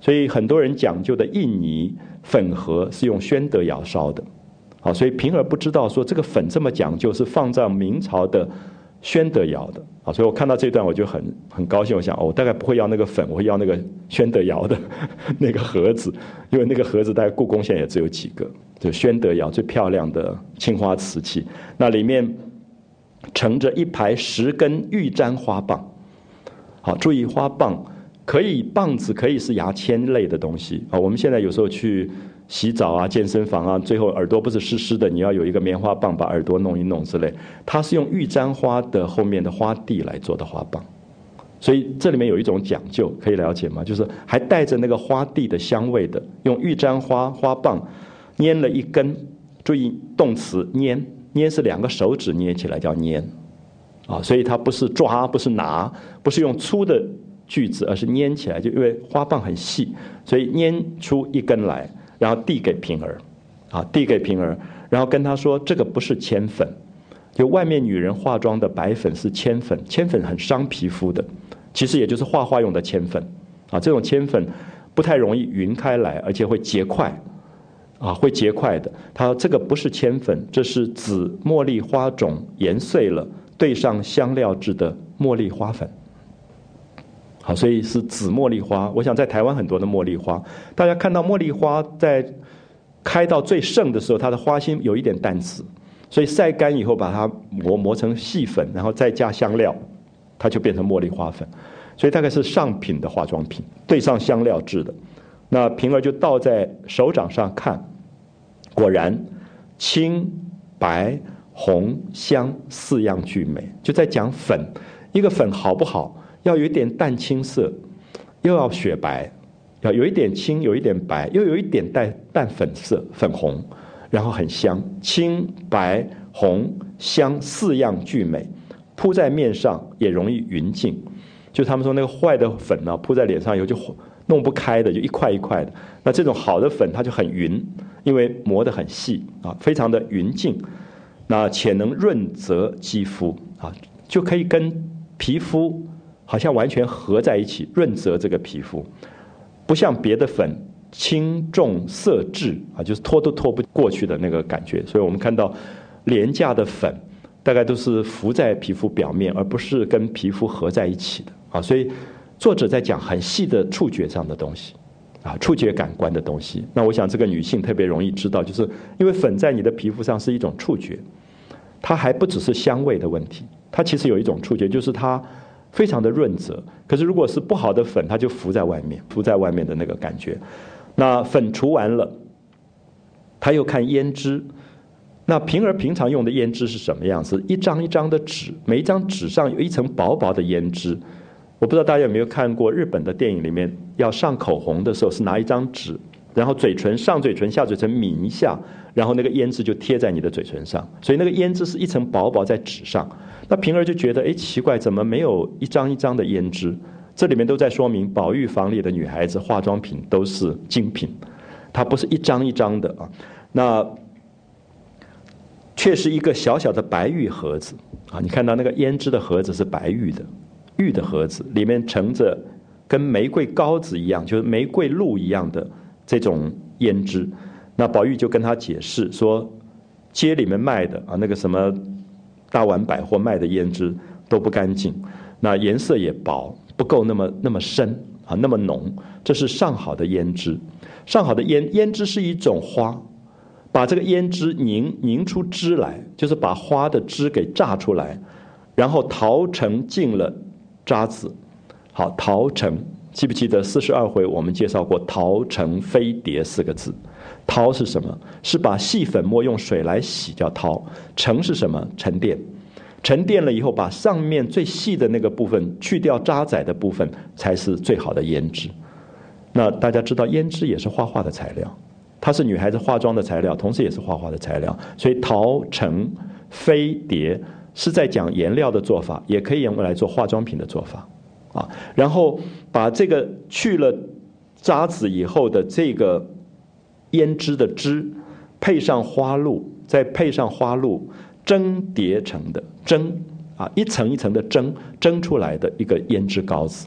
所以很多人讲究的印泥粉盒是用宣德窑烧的。好，所以平儿不知道说这个粉这么讲究是放在明朝的宣德窑的。好，所以我看到这段我就很高兴，我想我大概不会要那个粉，我会要那个宣德窑的那个盒子，因为那个盒子大概故宫现在也只有几个，就宣德窑最漂亮的青花瓷器，那里面盛着一排10根玉簪花棒。好，注意花棒棒子可以是牙签类的东西啊。我们现在有时候去洗澡啊、健身房啊，最后耳朵不是湿湿的，你要有一个棉花棒把耳朵弄一弄之类。它是用玉簪花的后面的花蒂来做的花棒，所以这里面有一种讲究，可以了解吗？就是还带着那个花蒂的香味的，用玉簪花棒拈了一根。注意动词拈，捏是2个手指捏起来叫拈啊，所以它不是抓，不是拿，不是用粗的句子，而是拈起来，就因为花棒很细，所以拈出一根来，然后递给平儿，啊，递给平儿，然后跟他说这个不是铅粉，就外面女人化妆的白粉是铅粉，铅粉很伤皮肤的，其实也就是画画用的铅粉啊，这种铅粉不太容易匀开来，而且会结块。啊，会结块的。他说这个不是铅粉，这是紫茉莉花种研碎了，兑上香料制的茉莉花粉。好，所以是紫茉莉花。我想在台湾很多的茉莉花，大家看到茉莉花在开到最盛的时候，它的花心有一点淡紫，所以晒干以后把它磨成细粉，然后再加香料，它就变成茉莉花粉。所以大概是上品的化妆品，兑上香料制的。那平儿就倒在手掌上看。果然，青、白、红、香4样俱美，就在讲粉。一个粉好不好，要有一点淡青色，又要雪白，要有一点青，有一点白，又有一点淡粉色、粉红，然后很香。青、白、红、香4样俱美，铺在面上也容易匀净。就他们说那个坏的粉呢，铺在脸上以后就弄不开的，就一块一块的。那这种好的粉它就很匀，因为磨得很细啊，非常的匀净。那且能润泽肌肤啊，就可以跟皮肤好像完全合在一起，润泽这个皮肤。不像别的粉轻重色质啊，就是拖都拖不过去的那个感觉。所以我们看到廉价的粉大概都是浮在皮肤表面，而不是跟皮肤合在一起的啊。所以作者在讲很细的触觉上的东西啊，触觉感官的东西。那我想这个女性特别容易知道，就是因为粉在你的皮肤上是一种触觉，它还不只是香味的问题，它其实有一种触觉，就是它非常的润泽。可是如果是不好的粉，它就浮在外面的那个感觉。那粉除完了，他又看胭脂。那平儿平常用的胭脂是什么样子？一张一张的纸，每一张纸上有一层薄薄的胭脂。我不知道大家有没有看过日本的电影，里面要上口红的时候是拿一张纸，然后上嘴唇下嘴唇抿一下，然后那个胭脂就贴在你的嘴唇上，所以那个胭脂是一层薄薄在纸上。那平儿就觉得奇怪，怎么没有一张一张的胭脂？这里面都在说明宝玉房里的女孩子化妆品都是精品，它不是一张一张的啊。那却是一个小小的白玉盒子啊，你看到那个胭脂的盒子是白玉的盒子，里面盛着跟玫瑰膏子一样，就是玫瑰露一样的这种胭脂。那宝玉就跟他解释说，街里面卖的啊，那个什么大碗百货卖的胭脂都不干净，那颜色也薄，不够那么深啊，那么浓。这是上好的胭脂，上好的胭脂是一种花，把这个胭脂凝出汁来，就是把花的汁给榨出来，然后淘成净了渣子。好，淘成，记不记得42回我们介绍过淘成飞碟4个字？淘是什么？是把细粉末用水来洗叫淘。成是什么？沉淀。沉淀了以后，把上面最细的那个部分去掉渣滓的部分，才是最好的胭脂。那大家知道胭脂也是画画的材料，它是女孩子化妆的材料，同时也是画画的材料。所以淘成飞碟是在讲颜料的做法，也可以用来做化妆品的做法啊。然后把这个去了渣子以后的这个胭脂的汁，配上花露，再配上花露蒸叠成的蒸啊，一层一层的蒸出来的一个胭脂膏子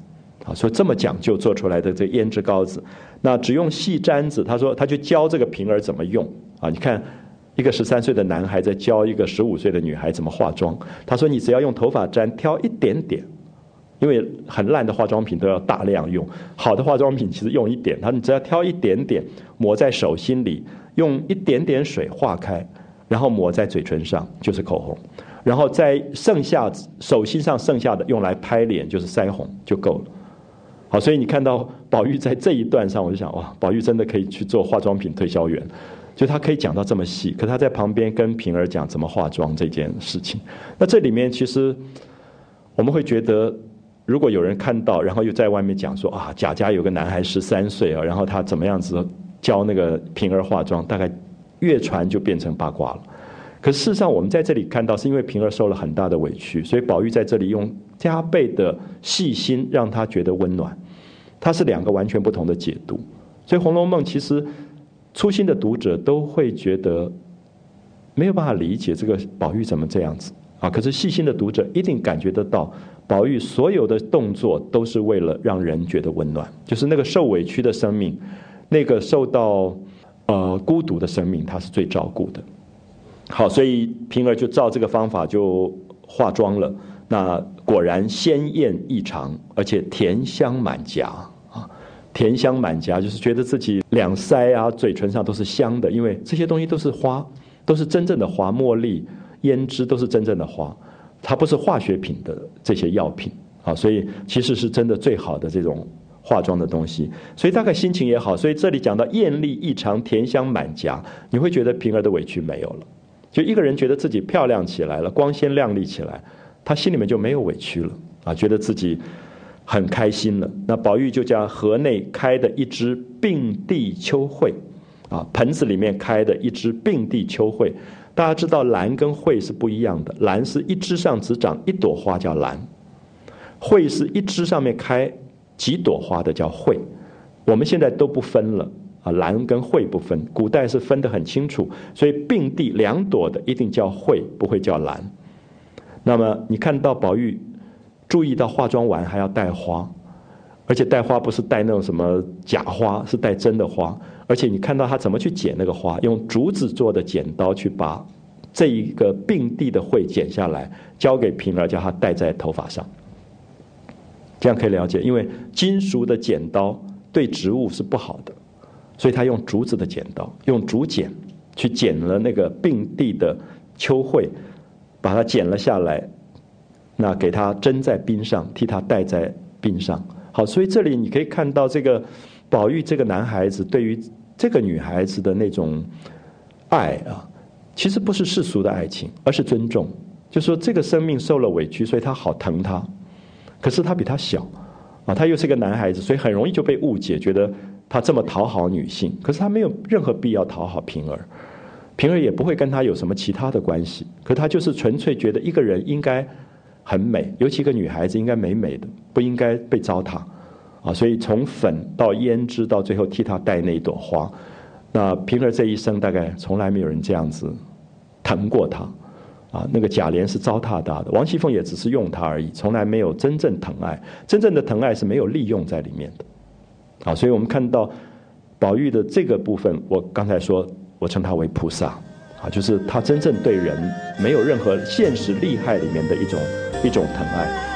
啊，所以这么讲究做出来的这胭脂膏子，那只用细毡子。他说他就教这个平儿怎么用啊。你看一个13岁的男孩在教一个15岁的女孩怎么化妆。他说你只要用头发毡挑一点点，因为很烂的化妆品都要大量用，好的化妆品其实用一点。他说你只要挑一点点，抹在手心里，用一点点水化开，然后抹在嘴唇上就是口红，然后在剩下手心上剩下的用来拍脸就是腮红就够了。好，所以你看到宝玉在这一段上，我就想哇，宝玉真的可以去做化妆品推销员，就他可以讲到这么细，可他在旁边跟平儿讲怎么化妆这件事情。那这里面其实我们会觉得，如果有人看到，然后又在外面讲说啊，贾家有个男孩13岁啊，然后他怎么样子教那个平儿化妆，大概越传就变成八卦了。可事实上我们在这里看到，是因为平儿受了很大的委屈，所以宝玉在这里用加倍的细心让他觉得温暖。它是两个完全不同的解读，所以《红楼梦》其实粗心的读者都会觉得没有办法理解这个宝玉怎么这样子啊，可是细心的读者一定感觉得到，宝玉所有的动作都是为了让人觉得温暖，就是那个受委屈的生命，那个受到孤独的生命，他是最照顾的。好，所以平儿就照这个方法就化妆了，那果然鲜艳异常，而且甜香满颊啊！甜香满颊就是觉得自己两腮啊、嘴唇上都是香的，因为这些东西都是花，都是真正的花，茉莉、胭脂都是真正的花，它不是化学品的这些药品啊，所以其实是真的最好的这种化妆的东西，所以大概心情也好。所以这里讲到艳丽异常，甜香满颊，你会觉得平儿的委屈没有了。就一个人觉得自己漂亮起来了，光鲜亮丽起来，他心里面就没有委屈了啊，觉得自己很开心了。那宝玉就叫河内开的一枝并蒂秋蕙啊，盆子里面开的一枝并蒂秋蕙。大家知道兰跟蕙是不一样的，兰是一枝上只长一朵花叫兰，蕙是一枝上面开几朵花的叫蕙。我们现在都不分了啊，兰跟蕙不分，古代是分得很清楚，所以并蒂两朵的一定叫蕙，不会叫兰。那么你看到宝玉注意到化妆完还要带花，而且带花不是带那种什么假花，是带真的花。而且你看到他怎么去剪那个花，用竹子做的剪刀去把这一个并蒂的蕙剪下来，交给平儿，叫他戴在头发上。这样可以了解，因为金属的剪刀对植物是不好的，所以他用竹子的剪刀，用竹剪去剪了那个并蒂的秋蕙，把它剪了下来，那给它蒸在冰上，替它戴在冰上。好，所以这里你可以看到这个宝玉这个男孩子对于这个女孩子的那种爱啊，其实不是世俗的爱情，而是尊重。就说这个生命受了委屈，所以他好疼他，可是他比他小啊，他又是个男孩子，所以很容易就被误解，觉得他这么讨好女性，可是他没有任何必要讨好平儿。平儿也不会跟他有什么其他的关系，可他就是纯粹觉得一个人应该很美，尤其一个女孩子应该美美的，不应该被糟蹋啊。所以从粉到胭脂，到最后替她戴那一朵花，那平儿这一生大概从来没有人这样子疼过她啊。那个贾琏是糟蹋她的，王熙凤也只是用她而已，从来没有真正疼爱。真正的疼爱是没有利用在里面的啊。所以我们看到宝玉的这个部分，我刚才说我称他为菩萨啊，就是他真正对人没有任何现实利害里面的一种疼爱。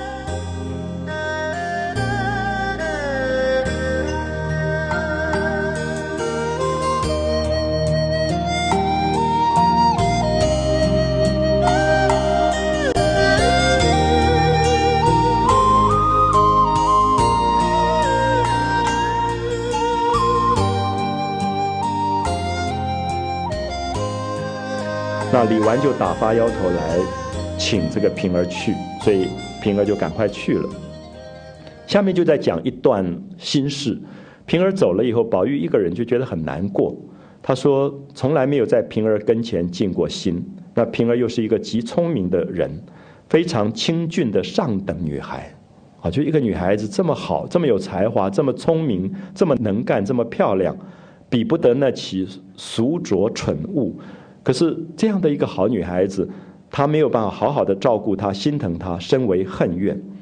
那李纨就打发丫头来请这个平儿去，所以平儿就赶快去了。下面就在讲一段心事。平儿走了以后，宝玉一个人就觉得很难过。他说从来没有在平儿跟前尽过心。那平儿又是一个极聪明的人，非常清俊的上等女孩啊，就一个女孩子这么好，这么有才华，这么聪明，这么能干，这么漂亮，比不得那起俗拙蠢物。可是这样的一个好女孩子，她没有办法好好的照顾她，心疼她，深为恨怨。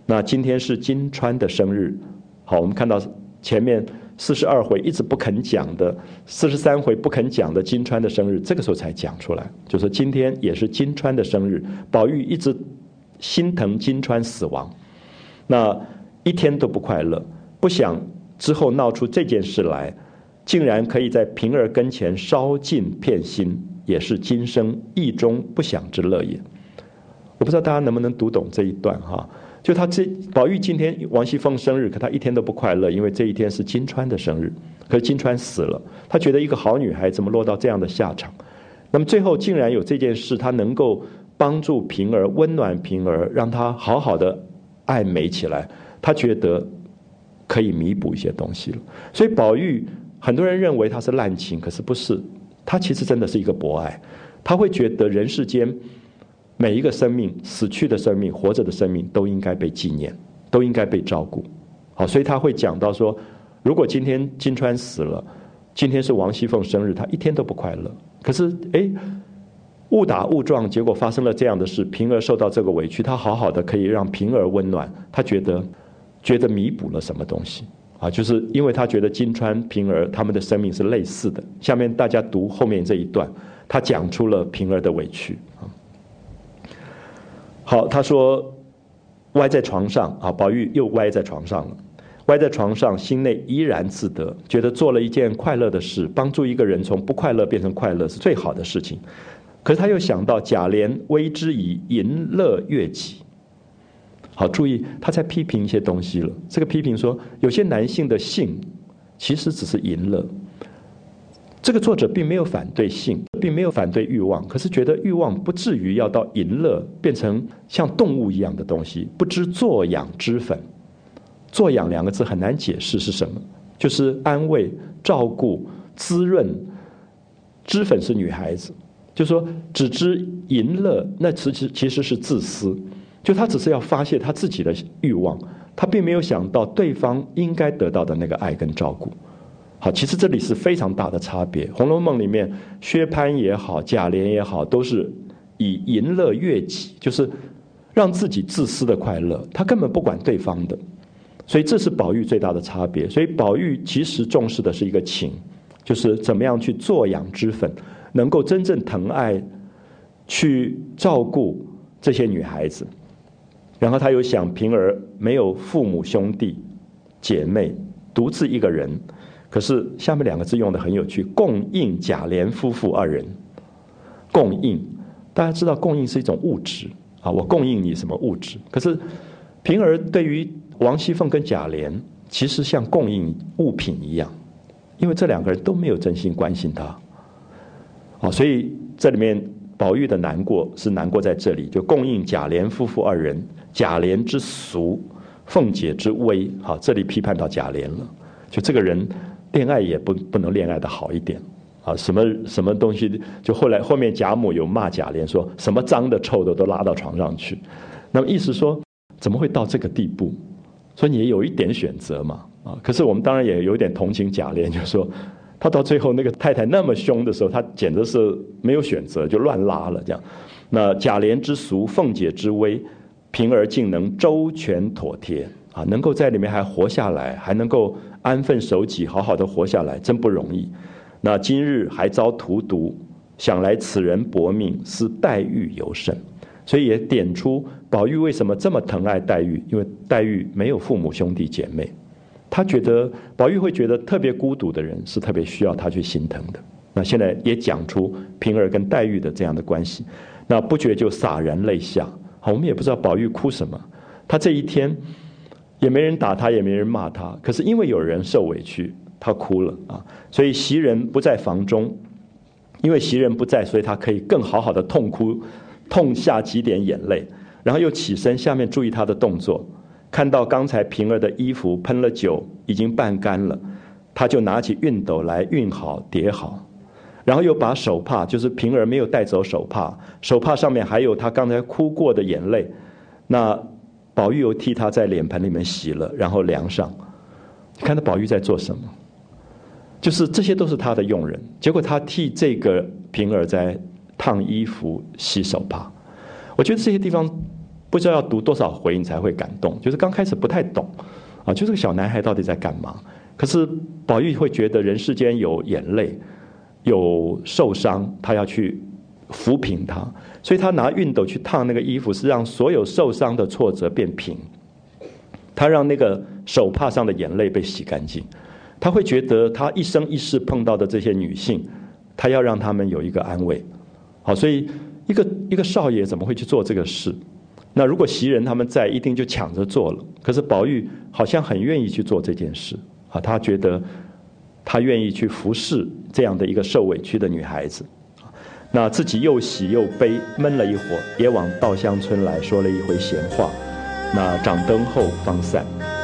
那今天是金川的生日，好，我们看到前面42回一直不肯讲的，43回不肯讲的金川的生日，这个时候才讲出来，就说今天也是金川的生日。宝玉一直心疼金川死亡，那一天都不快乐，不想之后闹出这件事来，竟然可以在平儿跟前烧尽片心，也是今生意中不想之乐也。我不知道大家能不能读懂这一段哈？就他宝玉今天王熙凤生日，可他一天都不快乐，因为这一天是金钏的生日。可是金钏死了，他觉得一个好女孩怎么落到这样的下场？那么最后竟然有这件事，他能够帮助平儿，温暖平儿，让她好好的爱美起来，他觉得可以弥补一些东西了。所以宝玉很多人认为他是滥情，可是不是，他其实真的是一个博爱。他会觉得人世间每一个生命，死去的生命，活着的生命，都应该被纪念，都应该被照顾。好，所以他会讲到说，如果今天金钏死了，今天是王熙凤生日，他一天都不快乐。可是误打误撞，结果发生了这样的事，平儿受到这个委屈，他好好的可以让平儿温暖，他觉得弥补了什么东西啊？就是因为他觉得金钏、平儿他们的生命是类似的。下面大家读后面这一段，他讲出了平儿的委屈啊。好，他说歪在床上啊，宝玉又歪在床上了。歪在床上，心内怡然自得，觉得做了一件快乐的事，帮助一个人从不快乐变成快乐是最好的事情。可是他又想到贾琏微之以淫乐悦己。好，注意他在批评一些东西了。这个批评说，有些男性的性其实只是淫乐。这个作者并没有反对性，并没有反对欲望，可是觉得欲望不至于要到淫乐，变成像动物一样的东西，不知作养脂粉。作养两个字很难解释是什么，就是安慰、照顾、滋润。脂粉是女孩子，就说只知淫乐，那其实是自私，就他只是要发泄他自己的欲望，他并没有想到对方应该得到的那个爱跟照顾。好，其实这里是非常大的差别。《红楼梦》里面，薛蟠也好，贾琏也好，都是以淫乐悦己，就是让自己自私的快乐，他根本不管对方的。所以这是宝玉最大的差别。所以宝玉其实重视的是一个情，就是怎么样去作养脂粉，能够真正疼爱，去照顾这些女孩子。然后他又想平儿没有父母兄弟姐妹，独自一个人。可是下面两个字用得很有趣，供应贾琏夫妇二人。供应，大家知道供应是一种物质啊，我供应你什么物质？可是平儿对于王熙凤跟贾琏，其实像供应物品一样，因为这两个人都没有真心关心他。所以这里面宝玉的难过是难过在这里，就供应贾琏夫妇二人，贾琏之俗，凤姐之威。好，这里批判到贾琏了，就这个人恋爱也不能恋爱的好一点啊，什么东西，就后面贾母有骂贾琏说什么脏的臭的都拉到床上去，那么意思说怎么会到这个地步？所以你也有一点选择嘛啊！可是我们当然也有点同情贾琏，就是说他到最后那个太太那么凶的时候，他简直是没有选择，就乱拉了这样。那贾琏之俗，凤姐之威，平儿竟能周全妥帖啊，能够在里面还活下来，还能够安分守己，好好的活下来，真不容易。那今日还遭荼毒，想来此人薄命，是黛玉尤甚。所以也点出宝玉为什么这么疼爱黛玉，因为黛玉没有父母兄弟姐妹，他觉得宝玉会觉得特别孤独的人是特别需要他去心疼的。那现在也讲出平儿跟黛玉的这样的关系，那不觉就洒然泪下。好，我们也不知道宝玉哭什么，他这一天也没人打他，也没人骂他，可是因为有人受委屈，他哭了啊。所以袭人不在房中，因为袭人不在，所以他可以更好好的痛哭，痛下几点眼泪，然后又起身，下面注意他的动作，看到刚才平儿的衣服喷了酒，已经半干了，他就拿起熨斗来熨好叠好，然后又把手帕，就是平儿没有带走手帕，手帕上面还有他刚才哭过的眼泪，那宝玉又替他在脸盆里面洗了，然后量上。你看到宝玉在做什么？就是这些都是他的佣人，结果他替这个平儿在烫衣服、洗手帕。我觉得这些地方不知道要读多少回你才会感动，就是刚开始不太懂啊，就这个小男孩到底在干嘛？可是宝玉会觉得人世间有眼泪，有受伤，他要去抚平它，所以他拿熨斗去烫那个衣服，是让所有受伤的挫折变平。他让那个手帕上的眼泪被洗干净。他会觉得他一生一世碰到的这些女性，他要让他们有一个安慰。好，所以一个少爷怎么会去做这个事？那如果袭人他们在，一定就抢着做了。可是宝玉好像很愿意去做这件事啊，他觉得他愿意去服侍这样的一个受委屈的女孩子。那自己又喜又悲，闷了一会儿，也往稻香村来说了一回闲话。那掌灯后方散。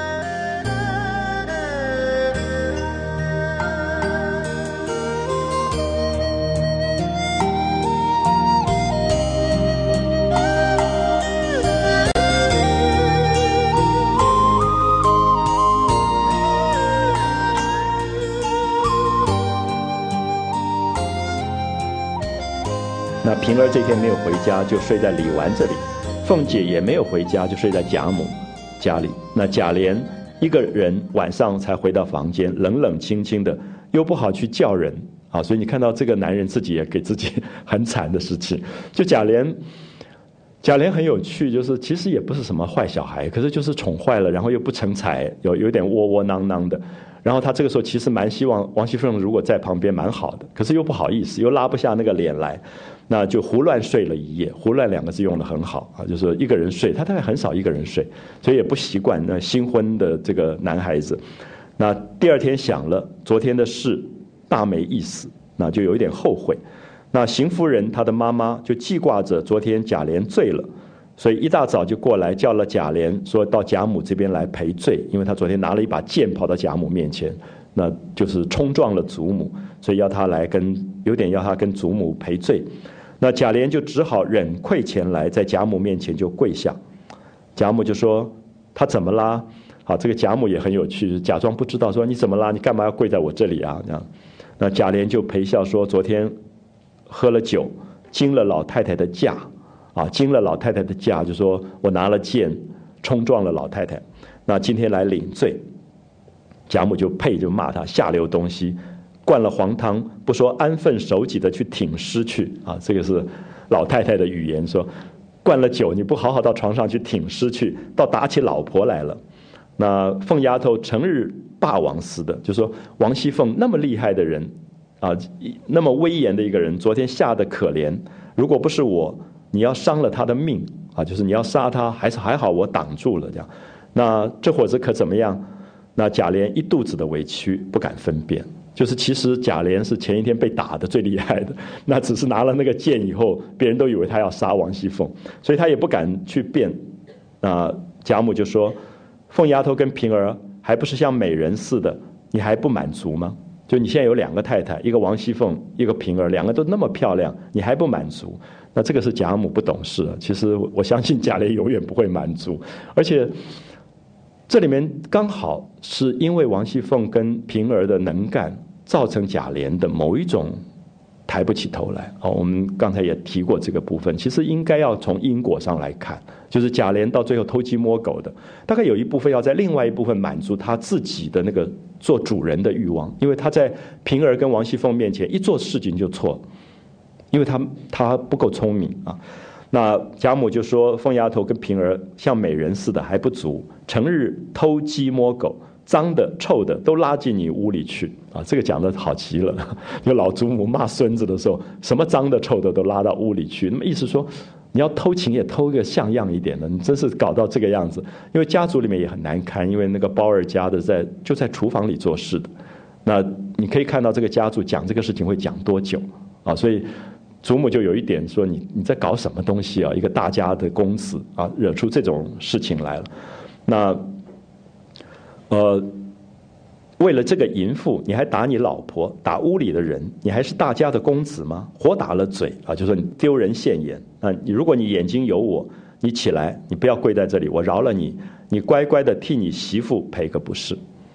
那平儿这天没有回家，就睡在李纨这里。凤姐也没有回家，就睡在贾母家里。那贾琏一个人晚上才回到房间，冷冷清清的，又不好去叫人啊，所以你看到这个男人自己也给自己很惨的事情。就贾琏很有趣，就是其实也不是什么坏小孩，可是就是宠坏了，然后又不成才，有点窝窝囊囊的。然后他这个时候其实蛮希望王熙凤如果在旁边蛮好的，可是又不好意思，又拉不下那个脸来，那就胡乱睡了一夜。胡乱两个字用得很好啊，就是说一个人睡，他大概很少一个人睡，所以也不习惯那新婚的这个男孩子。那第二天想了昨天的事，大没意思，那就有一点后悔。那邢夫人她的妈妈就记挂着昨天贾琏醉了，所以一大早就过来叫了贾琏，说到贾母这边来赔罪，因为他昨天拿了一把剑跑到贾母面前，那就是冲撞了祖母，所以要他来有点要他跟祖母赔罪。那贾琏就只好忍愧前来，在贾母面前就跪下。贾母就说他怎么啦？好，这个贾母也很有趣，假装不知道，说你怎么啦？你干嘛要跪在我这里啊？这样，那贾琏就陪笑说昨天喝了酒，惊了老太太的驾。啊，惊了老太太的驾，就说我拿了剑冲撞了老太太，那今天来领罪。贾母就骂他下流东西，灌了黄汤不说安分守己的去挺尸去啊，这个是老太太的语言，说灌了酒你不好好到床上去挺尸去，倒打起老婆来了。那凤丫头成日霸王似的，就说王熙凤那么厉害的人啊，那么威严的一个人，昨天吓得可怜，如果不是我，你要伤了他的命啊，就是你要杀他，还好我挡住了这样。那这伙子可怎么样？那贾琏一肚子的委屈，不敢分辨。就是其实贾琏是前一天被打的最厉害的，那只是拿了那个剑以后，别人都以为他要杀王熙凤，所以他也不敢去辩。那贾母就说：“凤丫头跟平儿还不是像美人似的，你还不满足吗？就你现在有两个太太，一个王熙凤，一个平儿，两个都那么漂亮，你还不满足？”那这个是贾母不懂事，其实我相信贾琏永远不会满足，而且这里面刚好是因为王熙凤跟平儿的能干，造成贾琏的某一种抬不起头来。我们刚才也提过这个部分，其实应该要从因果上来看，就是贾琏到最后偷鸡摸狗的，大概有一部分要在另外一部分满足他自己的那个做主人的欲望，因为他在平儿跟王熙凤面前一做事情就错了，因为他不够聪明啊。那贾母就说凤丫头跟平儿像美人似的还不足，成日偷鸡摸狗，脏的臭的都拉进你屋里去啊！这个讲的好极了，就老祖母骂孙子的时候，什么脏的臭的都拉到屋里去，那么意思说你要偷情也偷个像样一点的，你真是搞到这个样子。因为家族里面也很难堪，因为那个包二家的就在厨房里做事的，那你可以看到这个家族讲这个事情会讲多久啊！所以祖母就有一点说你在搞什么东西啊？一个大家的公子啊，惹出这种事情来了。那为了这个淫妇，你还打你老婆，打屋里的人，你还是大家的公子吗？活打了嘴啊，就说你丢人现眼啊！如果你眼睛有我，你起来，你不要跪在这里，我饶了你，你乖乖的替你媳妇赔个不是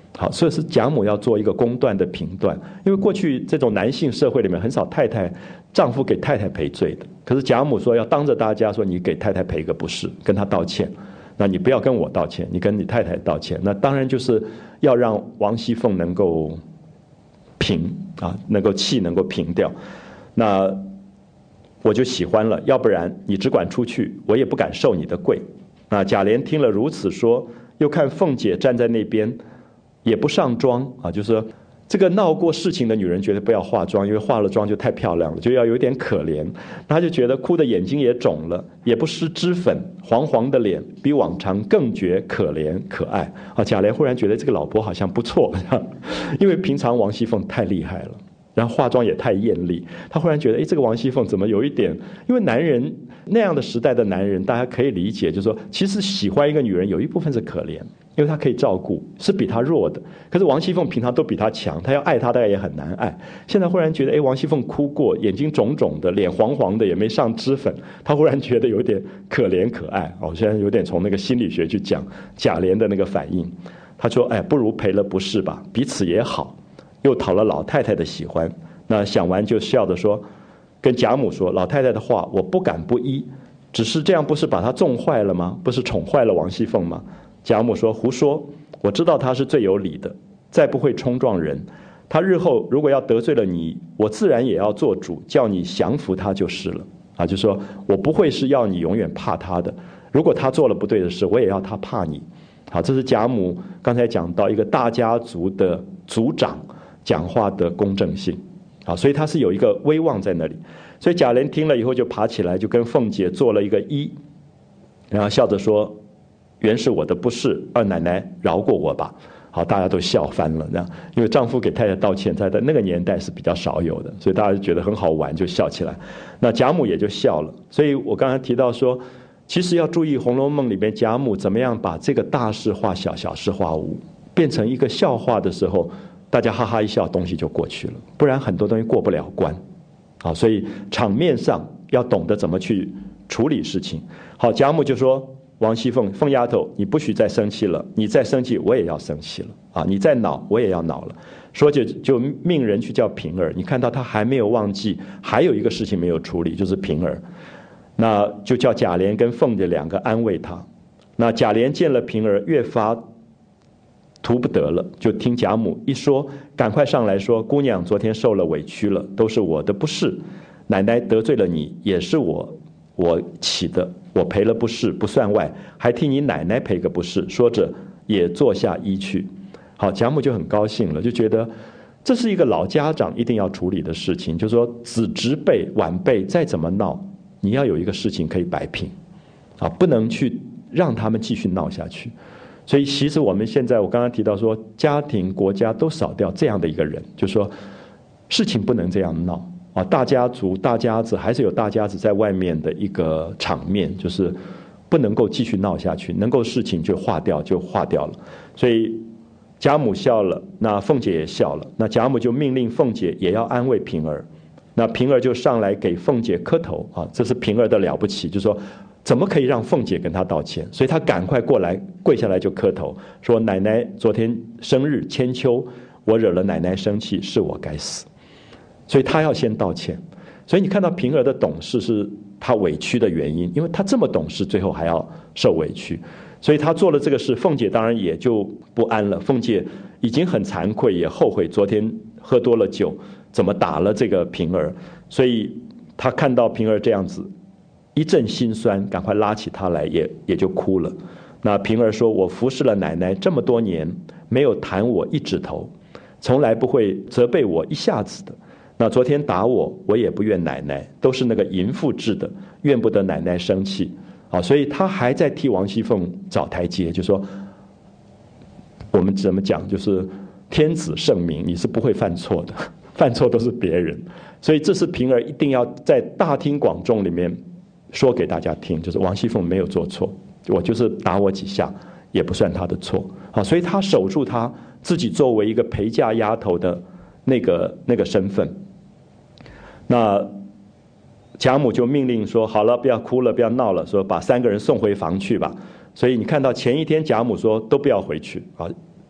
好，所以是贾母要做一个公断的评断，因为过去这种男性社会里面很少丈夫给太太赔罪的，可是贾母说要当着大家说你给太太赔个不是，跟她道歉，那你不要跟我道歉，你跟你太太道歉，那当然就是要让王熙凤能够平啊，能够气能够平掉，那我就喜欢了，要不然你只管出去，我也不敢受你的跪。那贾琏听了如此说，又看凤姐站在那边也不上妆啊，就是说这个闹过事情的女人觉得不要化妆，因为化了妆就太漂亮了，就要有点可怜。她就觉得哭的眼睛也肿了，也不施脂粉，黄黄的脸比往常更觉可怜可爱啊。贾琏忽然觉得这个老婆好像不错，因为平常王熙凤太厉害了，然后化妆也太艳丽，他忽然觉得，这个王熙凤怎么有一点？因为男人那样的时代的男人，大家可以理解，就是说，其实喜欢一个女人有一部分是可怜，因为她可以照顾，是比她弱的。可是王熙凤平常都比她强，她要爱她大概也很难爱。现在忽然觉得，王熙凤哭过，眼睛肿肿的，脸黄黄的，也没上脂粉，她忽然觉得有点可怜可爱。我现在有点从那个心理学去讲贾琏的那个反应。他说，不如赔了不是吧，彼此也好。又讨了老太太的喜欢，那想完就笑着说，跟贾母说，老太太的话我不敢不依，只是这样不是把她纵坏了吗？不是宠坏了王熙凤吗？贾母说，胡说，我知道她是最有理的，再不会冲撞人，她日后如果要得罪了你，我自然也要做主，叫你降服她就是了啊，就说我不会是要你永远怕她的，如果她做了不对的事，我也要她怕你。好，这是贾母刚才讲到一个大家族的族长讲话的公正性，啊，所以他是有一个威望在那里。所以贾琏听了以后就爬起来，就跟凤姐做了一个揖，然后笑着说：“原是我的不是，二奶奶饶过我吧。”好，大家都笑翻了，这样，因为丈夫给太太道歉，在那个年代是比较少有的，所以大家就觉得很好玩，就笑起来。那贾母也就笑了。所以我刚才提到说，其实要注意《红楼梦》里面贾母怎么样把这个大事化小，小事化无，变成一个笑话的时候，大家哈哈一笑，东西就过去了，不然很多东西过不了关。好，所以场面上要懂得怎么去处理事情。好，贾母就说：“王熙凤，凤丫头，你不许再生气了，你再生气我也要生气了啊！你再恼我也要恼了。”说就命人去叫平儿。你看到他还没有忘记，还有一个事情没有处理，就是平儿。那就叫贾琏跟凤姐两个安慰他。那贾琏见了平儿，越发图不得了，就听贾母一说，赶快上来说：“姑娘昨天受了委屈了，都是我的不是，奶奶得罪了你，也是我起的，我赔了不是不算外，还替你奶奶赔个不是。”说着也坐下依去。好，贾母就很高兴了，就觉得这是一个老家长一定要处理的事情，就是说子侄辈晚辈再怎么闹，你要有一个事情可以摆平啊，不能去让他们继续闹下去。所以其实我们现在，我刚刚提到说，家庭国家都少掉这样的一个人，就是说事情不能这样闹啊，大家族大家子还是有大家子在外面的一个场面，就是不能够继续闹下去，能够事情就化掉就化掉了。所以贾母笑了，那凤姐也笑了，那贾母就命令凤姐也要安慰平儿，那平儿就上来给凤姐磕头啊，这是平儿的了不起，就是说怎么可以让凤姐跟她道歉？所以她赶快过来跪下来就磕头，说：“奶奶昨天生日千秋，我惹了奶奶生气，是我该死。”所以她要先道歉。所以你看到平儿的懂事是她委屈的原因，因为她这么懂事，最后还要受委屈，所以她做了这个事，凤姐当然也就不安了。凤姐已经很惭愧，也后悔昨天喝多了酒，怎么打了这个平儿，所以她看到平儿这样子，一阵心酸，赶快拉起她来，也就哭了。那平儿说：“我服侍了奶奶这么多年，没有弹我一指头，从来不会责备我一下子的。那昨天打我，我也不怨奶奶，都是那个淫妇治的，怨不得奶奶生气。”啊，所以他还在替王熙凤找台阶，就说我们怎么讲，就是天子圣明，你是不会犯错的，犯错都是别人。所以这是平儿一定要在大庭广众里面说给大家听，就是王熙凤没有做错，我就是打我几下也不算她的错。好，所以她守住她自己作为一个陪嫁丫头的那个身份。那贾母就命令说：“好了，不要哭了，不要闹了，说把3个人送回房去吧。”所以你看到前一天贾母说都不要回去啊，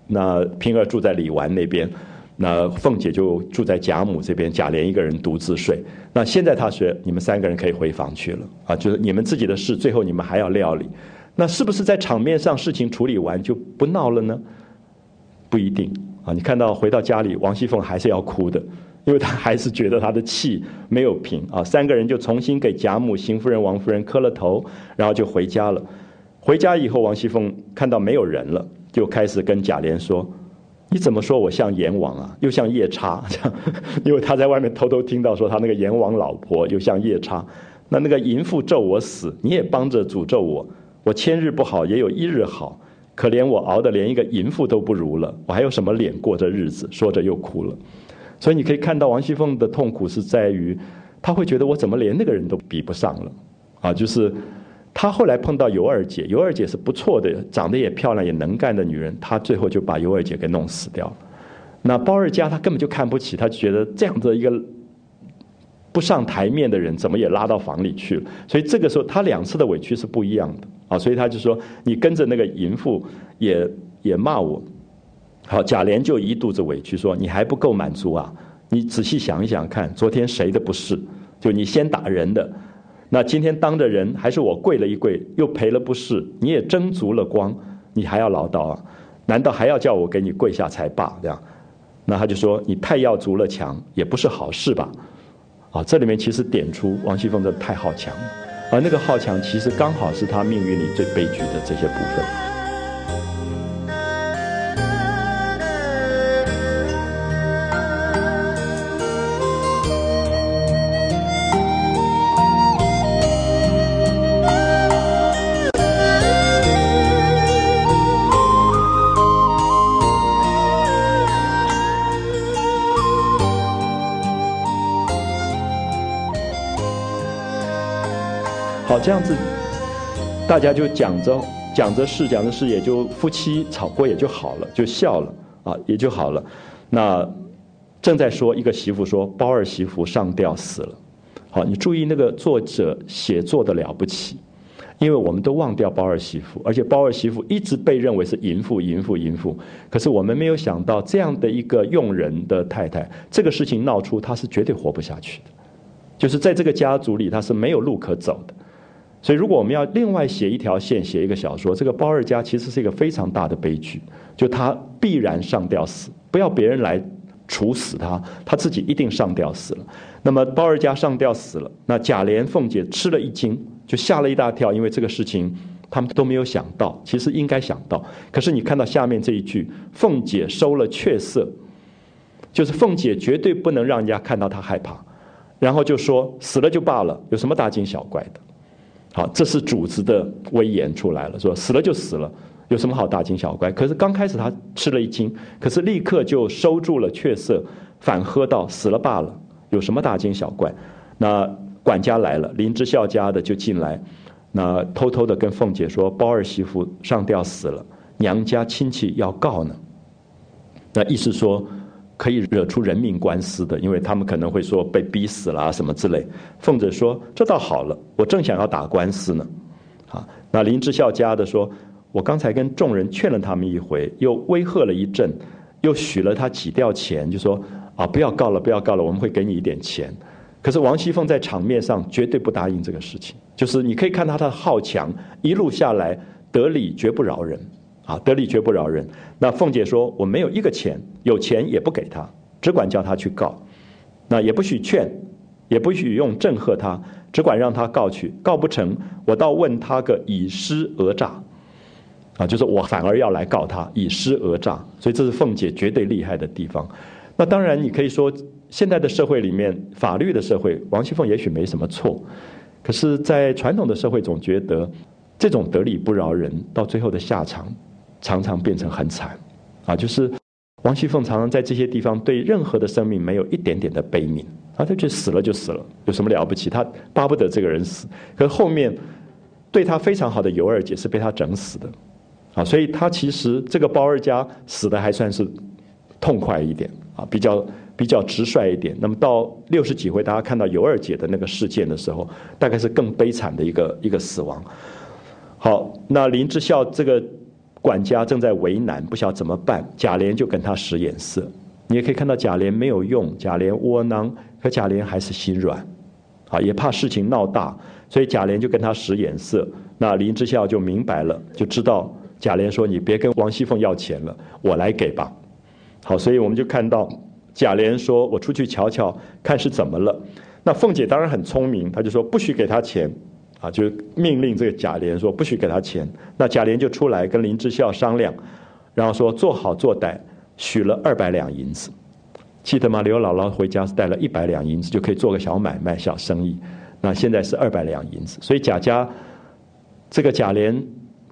那平儿住在李纨那边，那凤姐就住在贾母这边，贾琏一个人独自睡。那现在他说你们3个人可以回房去了啊，就是你们自己的事，最后你们还要料理。那是不是在场面上事情处理完就不闹了呢？不一定啊。你看到回到家里，王熙凤还是要哭的，因为她还是觉得她的气没有平啊。3个人就重新给贾母、邢夫人、王夫人磕了头，然后就回家了。回家以后，王熙凤看到没有人了，就开始跟贾琏说：“你怎么说我像阎王啊，又像夜叉？”这样，因为他在外面偷偷听到说他那个阎王老婆又像夜叉。那个淫妇咒我死，你也帮着诅咒我。我1000日不好，也有1日好。可怜我熬得连一个淫妇都不如了，我还有什么脸过这日子？说着又哭了。所以你可以看到王熙凤的痛苦是在于，她会觉得我怎么连那个人都比不上了啊！就是她后来碰到尤二姐，尤二姐是不错的，长得也漂亮也能干的女人，她最后就把尤二姐给弄死掉了。那包二家她根本就看不起，她觉得这样的一个不上台面的人怎么也拉到房里去了。所以这个时候她2次的委屈是不一样的啊，所以她就说你跟着那个淫妇也骂我。好，贾琏就一肚子委屈说你还不够满足啊，你仔细想一想看，昨天谁的不是？就你先打人的，那今天当着人还是我跪了一跪，又赔了不是，你也争足了光，你还要唠叨啊？难道还要叫我给你跪下才罢？这样，那他就说你太要足了强，也不是好事吧？啊，这里面其实点出王熙凤真的太好强了，而那个好强其实刚好是她命运里最悲剧的这些部分。好，这样子大家就讲着事，也就夫妻吵过也就好了，就笑了啊，也就好了。那正在说一个媳妇说包二媳妇上吊死了。好，你注意那个作者写作的了不起，因为我们都忘掉包二媳妇，而且包二媳妇一直被认为是淫妇。可是我们没有想到这样的一个用人的太太，这个事情闹出，她是绝对活不下去的，就是在这个家族里她是没有路可走的。所以如果我们要另外写一条线，写一个小说，这个包二家其实是一个非常大的悲剧，就他必然上吊死，不要别人来处死他，他自己一定上吊死了。那么包二家上吊死了，那贾琏、凤姐吃了一惊，就吓了一大跳，因为这个事情他们都没有想到，其实应该想到。可是你看到下面这一句，凤姐收了却色，就是凤姐绝对不能让人家看到她害怕，然后就说死了就罢了，有什么大惊小怪的。好，这是主子的威严出来了，说死了就死了，有什么好大惊小怪？可是刚开始他吃了一惊，可是立刻就收住了却色，反喝道：“死了罢了，有什么大惊小怪？”那管家来了，林之孝家的就进来，那偷偷的跟凤姐说：“包二媳妇上吊死了，娘家亲戚要告呢。”那意思说可以惹出人命官司的，因为他们可能会说被逼死了啊什么之类。凤姐说这倒好了，我正想要打官司呢。啊，那林之孝家的说，我刚才跟众人劝了他们一回，又威吓了一阵，又许了他几吊钱，就说啊不要告了，我们会给你一点钱。可是王熙凤在场面上绝对不答应这个事情，就是你可以看她的好强，一路下来得理绝不饶人。得理绝不饶人。那凤姐说我没有一个钱，有钱也不给他，只管叫他去告，那也不许劝，也不许用正喝他，只管让他告去，告不成我倒问他个以失讹诈。就是我反而要来告他以失讹诈。所以这是凤姐绝对厉害的地方。那当然你可以说现在的社会里面，法律的社会，王熙凤也许没什么错，可是在传统的社会总觉得这种得理不饶人到最后的下场常常变成很惨就是王熙凤常常在这些地方对任何的生命没有一点点的悲悯他就死了就死了，有什么了不起？他巴不得这个人死，可是后面对他非常好的尤二姐是被他整死的所以他其实这个包二家死的还算是痛快一点比较直率一点。那么到60几回大家看到尤二姐的那个事件的时候，大概是更悲惨的一个死亡。好，那林之孝这个管家正在为难，不晓得怎么办，贾琏就跟他使眼色。你也可以看到贾琏没有用，贾琏窝囊，可贾琏还是心软，也怕事情闹大，所以贾琏就跟他使眼色。那林之孝就明白了，就知道贾琏说：“你别跟王熙凤要钱了，我来给吧。”好，所以我们就看到贾琏说：“我出去瞧瞧，看是怎么了。”那凤姐当然很聪明，她就说：“不许给他钱。”就命令这个贾琏说：“不许给他钱。”那贾琏就出来跟林之孝商量，然后说：“做好做歹，许了200两银子。”记得吗？刘姥姥回家是带了100两银子，就可以做个小买卖、小生意。那现在是200两银子，所以贾家这个贾琏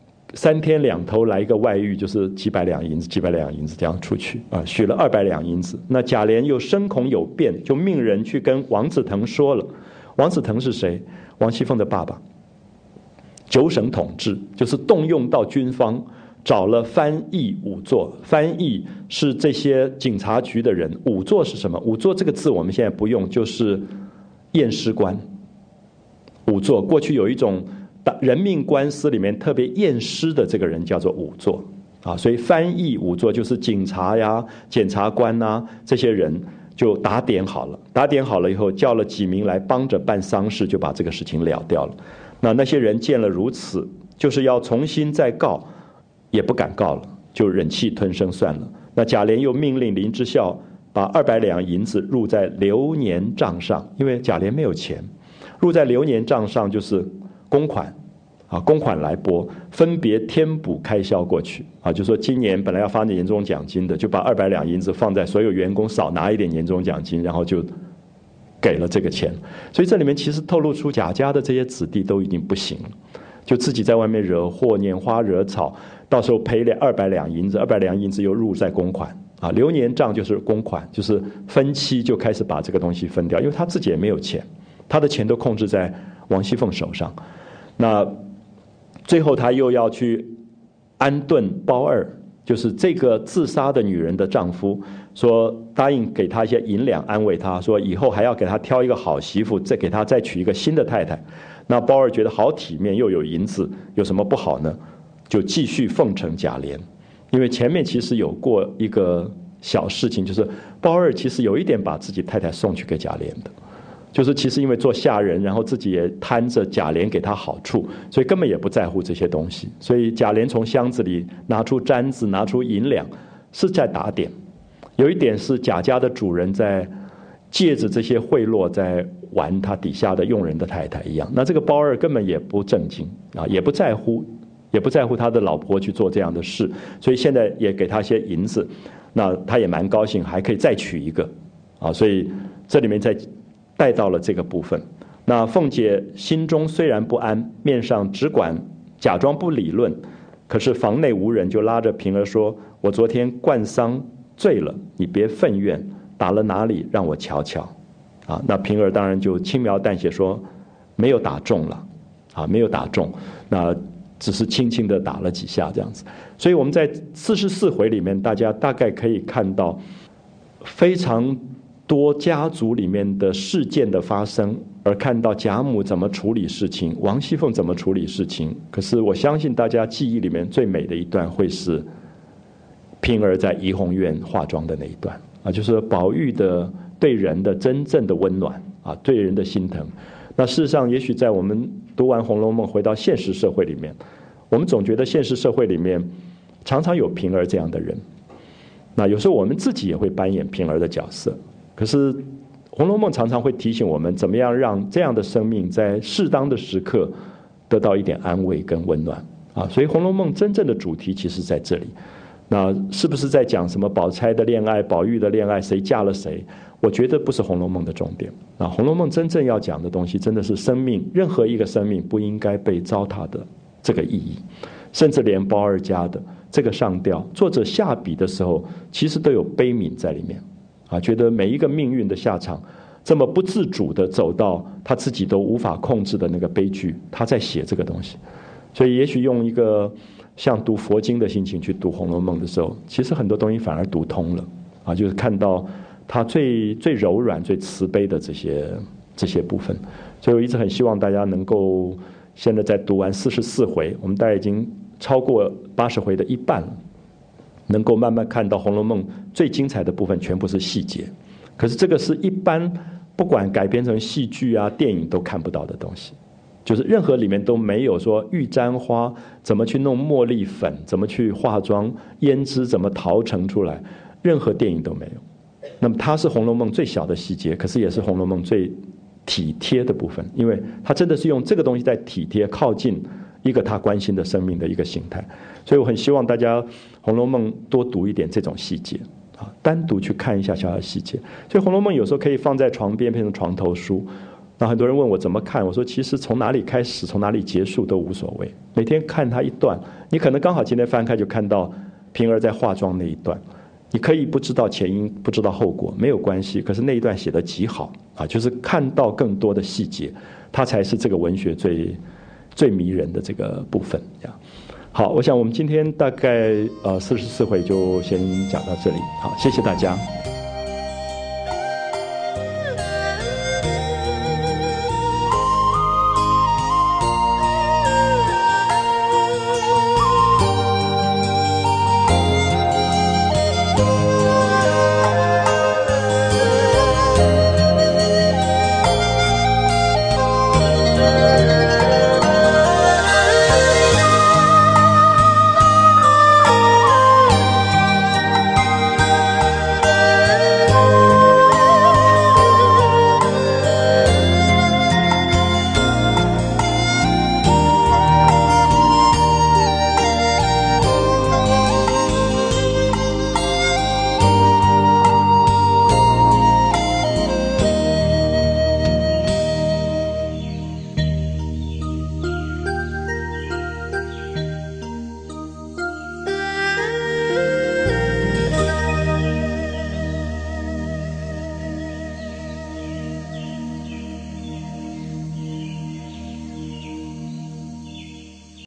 3天2头来一个外遇，就是几百两银子这样出去许了200两银子。那贾琏又深恐有变，就命人去跟王子腾说了。王子腾是谁？王熙凤的爸爸。9省统治，就是动用到军方，找了翻译仵作。翻译是这些警察局的人，仵作是什么？仵作这个字我们现在不用，就是验尸官。仵作过去有一种人命官司里面特别验尸的这个人叫做仵作所以翻译仵作就是警察呀、检察官这些人就打点好了，打点好了以后叫了几名来帮着办丧事，就把这个事情了掉了。那些人见了如此，就是要重新再告，也不敢告了，就忍气吞声算了。那贾琏又命令林之孝把200两银子入在流年账上，因为贾琏没有钱，入在流年账上就是公款公款来拨，分别添补开销过去就说今年本来要发年终奖金的，就把200两银子放在所有员工少拿一点年终奖金，然后就给了这个钱。所以这里面其实透露出贾家的这些子弟都已经不行了，就自己在外面惹祸、拈花惹草，到时候赔了200两银子，200两银子又入在公款流年账就是公款，就是分期就开始把这个东西分掉，因为他自己也没有钱，他的钱都控制在王熙凤手上。那最后他又要去安顿包二，就是这个自杀的女人的丈夫，说答应给他一些银两安慰他，说以后还要给他挑一个好媳妇，再给他再娶一个新的太太。那包二觉得好体面，又有银子，有什么不好呢？就继续奉承贾琏。因为前面其实有过一个小事情，就是包二其实有一点把自己太太送去给贾琏的，就是其实因为做下人，然后自己也贪着贾琏给他好处，所以根本也不在乎这些东西。所以贾琏从箱子里拿出簪子，拿出银两，是在打点。有一点是贾家的主人在借着这些贿赂在玩他底下的佣人的太太一样。那这个包二根本也不正经也不在乎他的老婆去做这样的事，所以现在也给他些银子，那他也蛮高兴，还可以再娶一个所以这里面再带到了这个部分。那凤姐心中虽然不安，面上只管假装不理论，可是房内无人，就拉着平儿说：“我昨天灌丧醉了，你别愤怨，打了哪里让我瞧瞧。”那平儿当然就轻描淡写说没有打中了没有打中，那只是轻轻的打了几下这样子。所以我们在44回里面，大家大概可以看到非常多家族里面的事件的发生，而看到贾母怎么处理事情，王熙凤怎么处理事情。可是我相信大家记忆里面最美的一段会是平儿在怡红院化妆的那一段就是宝玉的对人的真正的温暖对人的心疼。那事实上也许在我们读完《红楼梦》回到现实社会里面，我们总觉得现实社会里面常常有平儿这样的人，那有时候我们自己也会扮演平儿的角色。可是《红楼梦》常常会提醒我们，怎么样让这样的生命在适当的时刻得到一点安慰跟温暖所以《红楼梦》真正的主题其实在这里。那是不是在讲什么宝钗的恋爱、宝玉的恋爱，谁嫁了谁？我觉得不是《红楼梦》的重点《红楼梦》真正要讲的东西，真的是生命，任何一个生命不应该被糟蹋的这个意义。甚至连包二家的这个上吊，作者下笔的时候，其实都有悲悯在里面觉得每一个命运的下场，这么不自主的走到他自己都无法控制的那个悲剧，他在写这个东西。所以也许用一个像读佛经的心情去读《红楼梦》的时候，其实很多东西反而读通了就是看到它最柔软、最慈悲的这些部分。所以我一直很希望大家能够现在在读完44回，我们大概已经超过80回的一半，能够慢慢看到《红楼梦》最精彩的部分全部是细节。可是这个是一般不管改编成戏剧啊、电影都看不到的东西，就是任何里面都没有说玉簪花怎么去弄茉莉粉，怎么去化妆、胭脂怎么淘成出来，任何电影都没有。那么它是《红楼梦》最小的细节，可是也是《红楼梦》最体贴的部分，因为它真的是用这个东西在体贴靠近一个他关心的生命的一个形态。所以我很希望大家《红楼梦》多读一点这种细节啊，单独去看一下小小的细节。所以《红楼梦》有时候可以放在床边变成床头书。那很多人问我怎么看，我说其实从哪里开始从哪里结束都无所谓，每天看它一段，你可能刚好今天翻开就看到平儿在化妆那一段，你可以不知道前因不知道后果没有关系，可是那一段写得极好啊，就是看到更多的细节，它才是这个文学最迷人的这个部分。这样好，我想我们今天大概44回就先讲到这里，好，谢谢大家。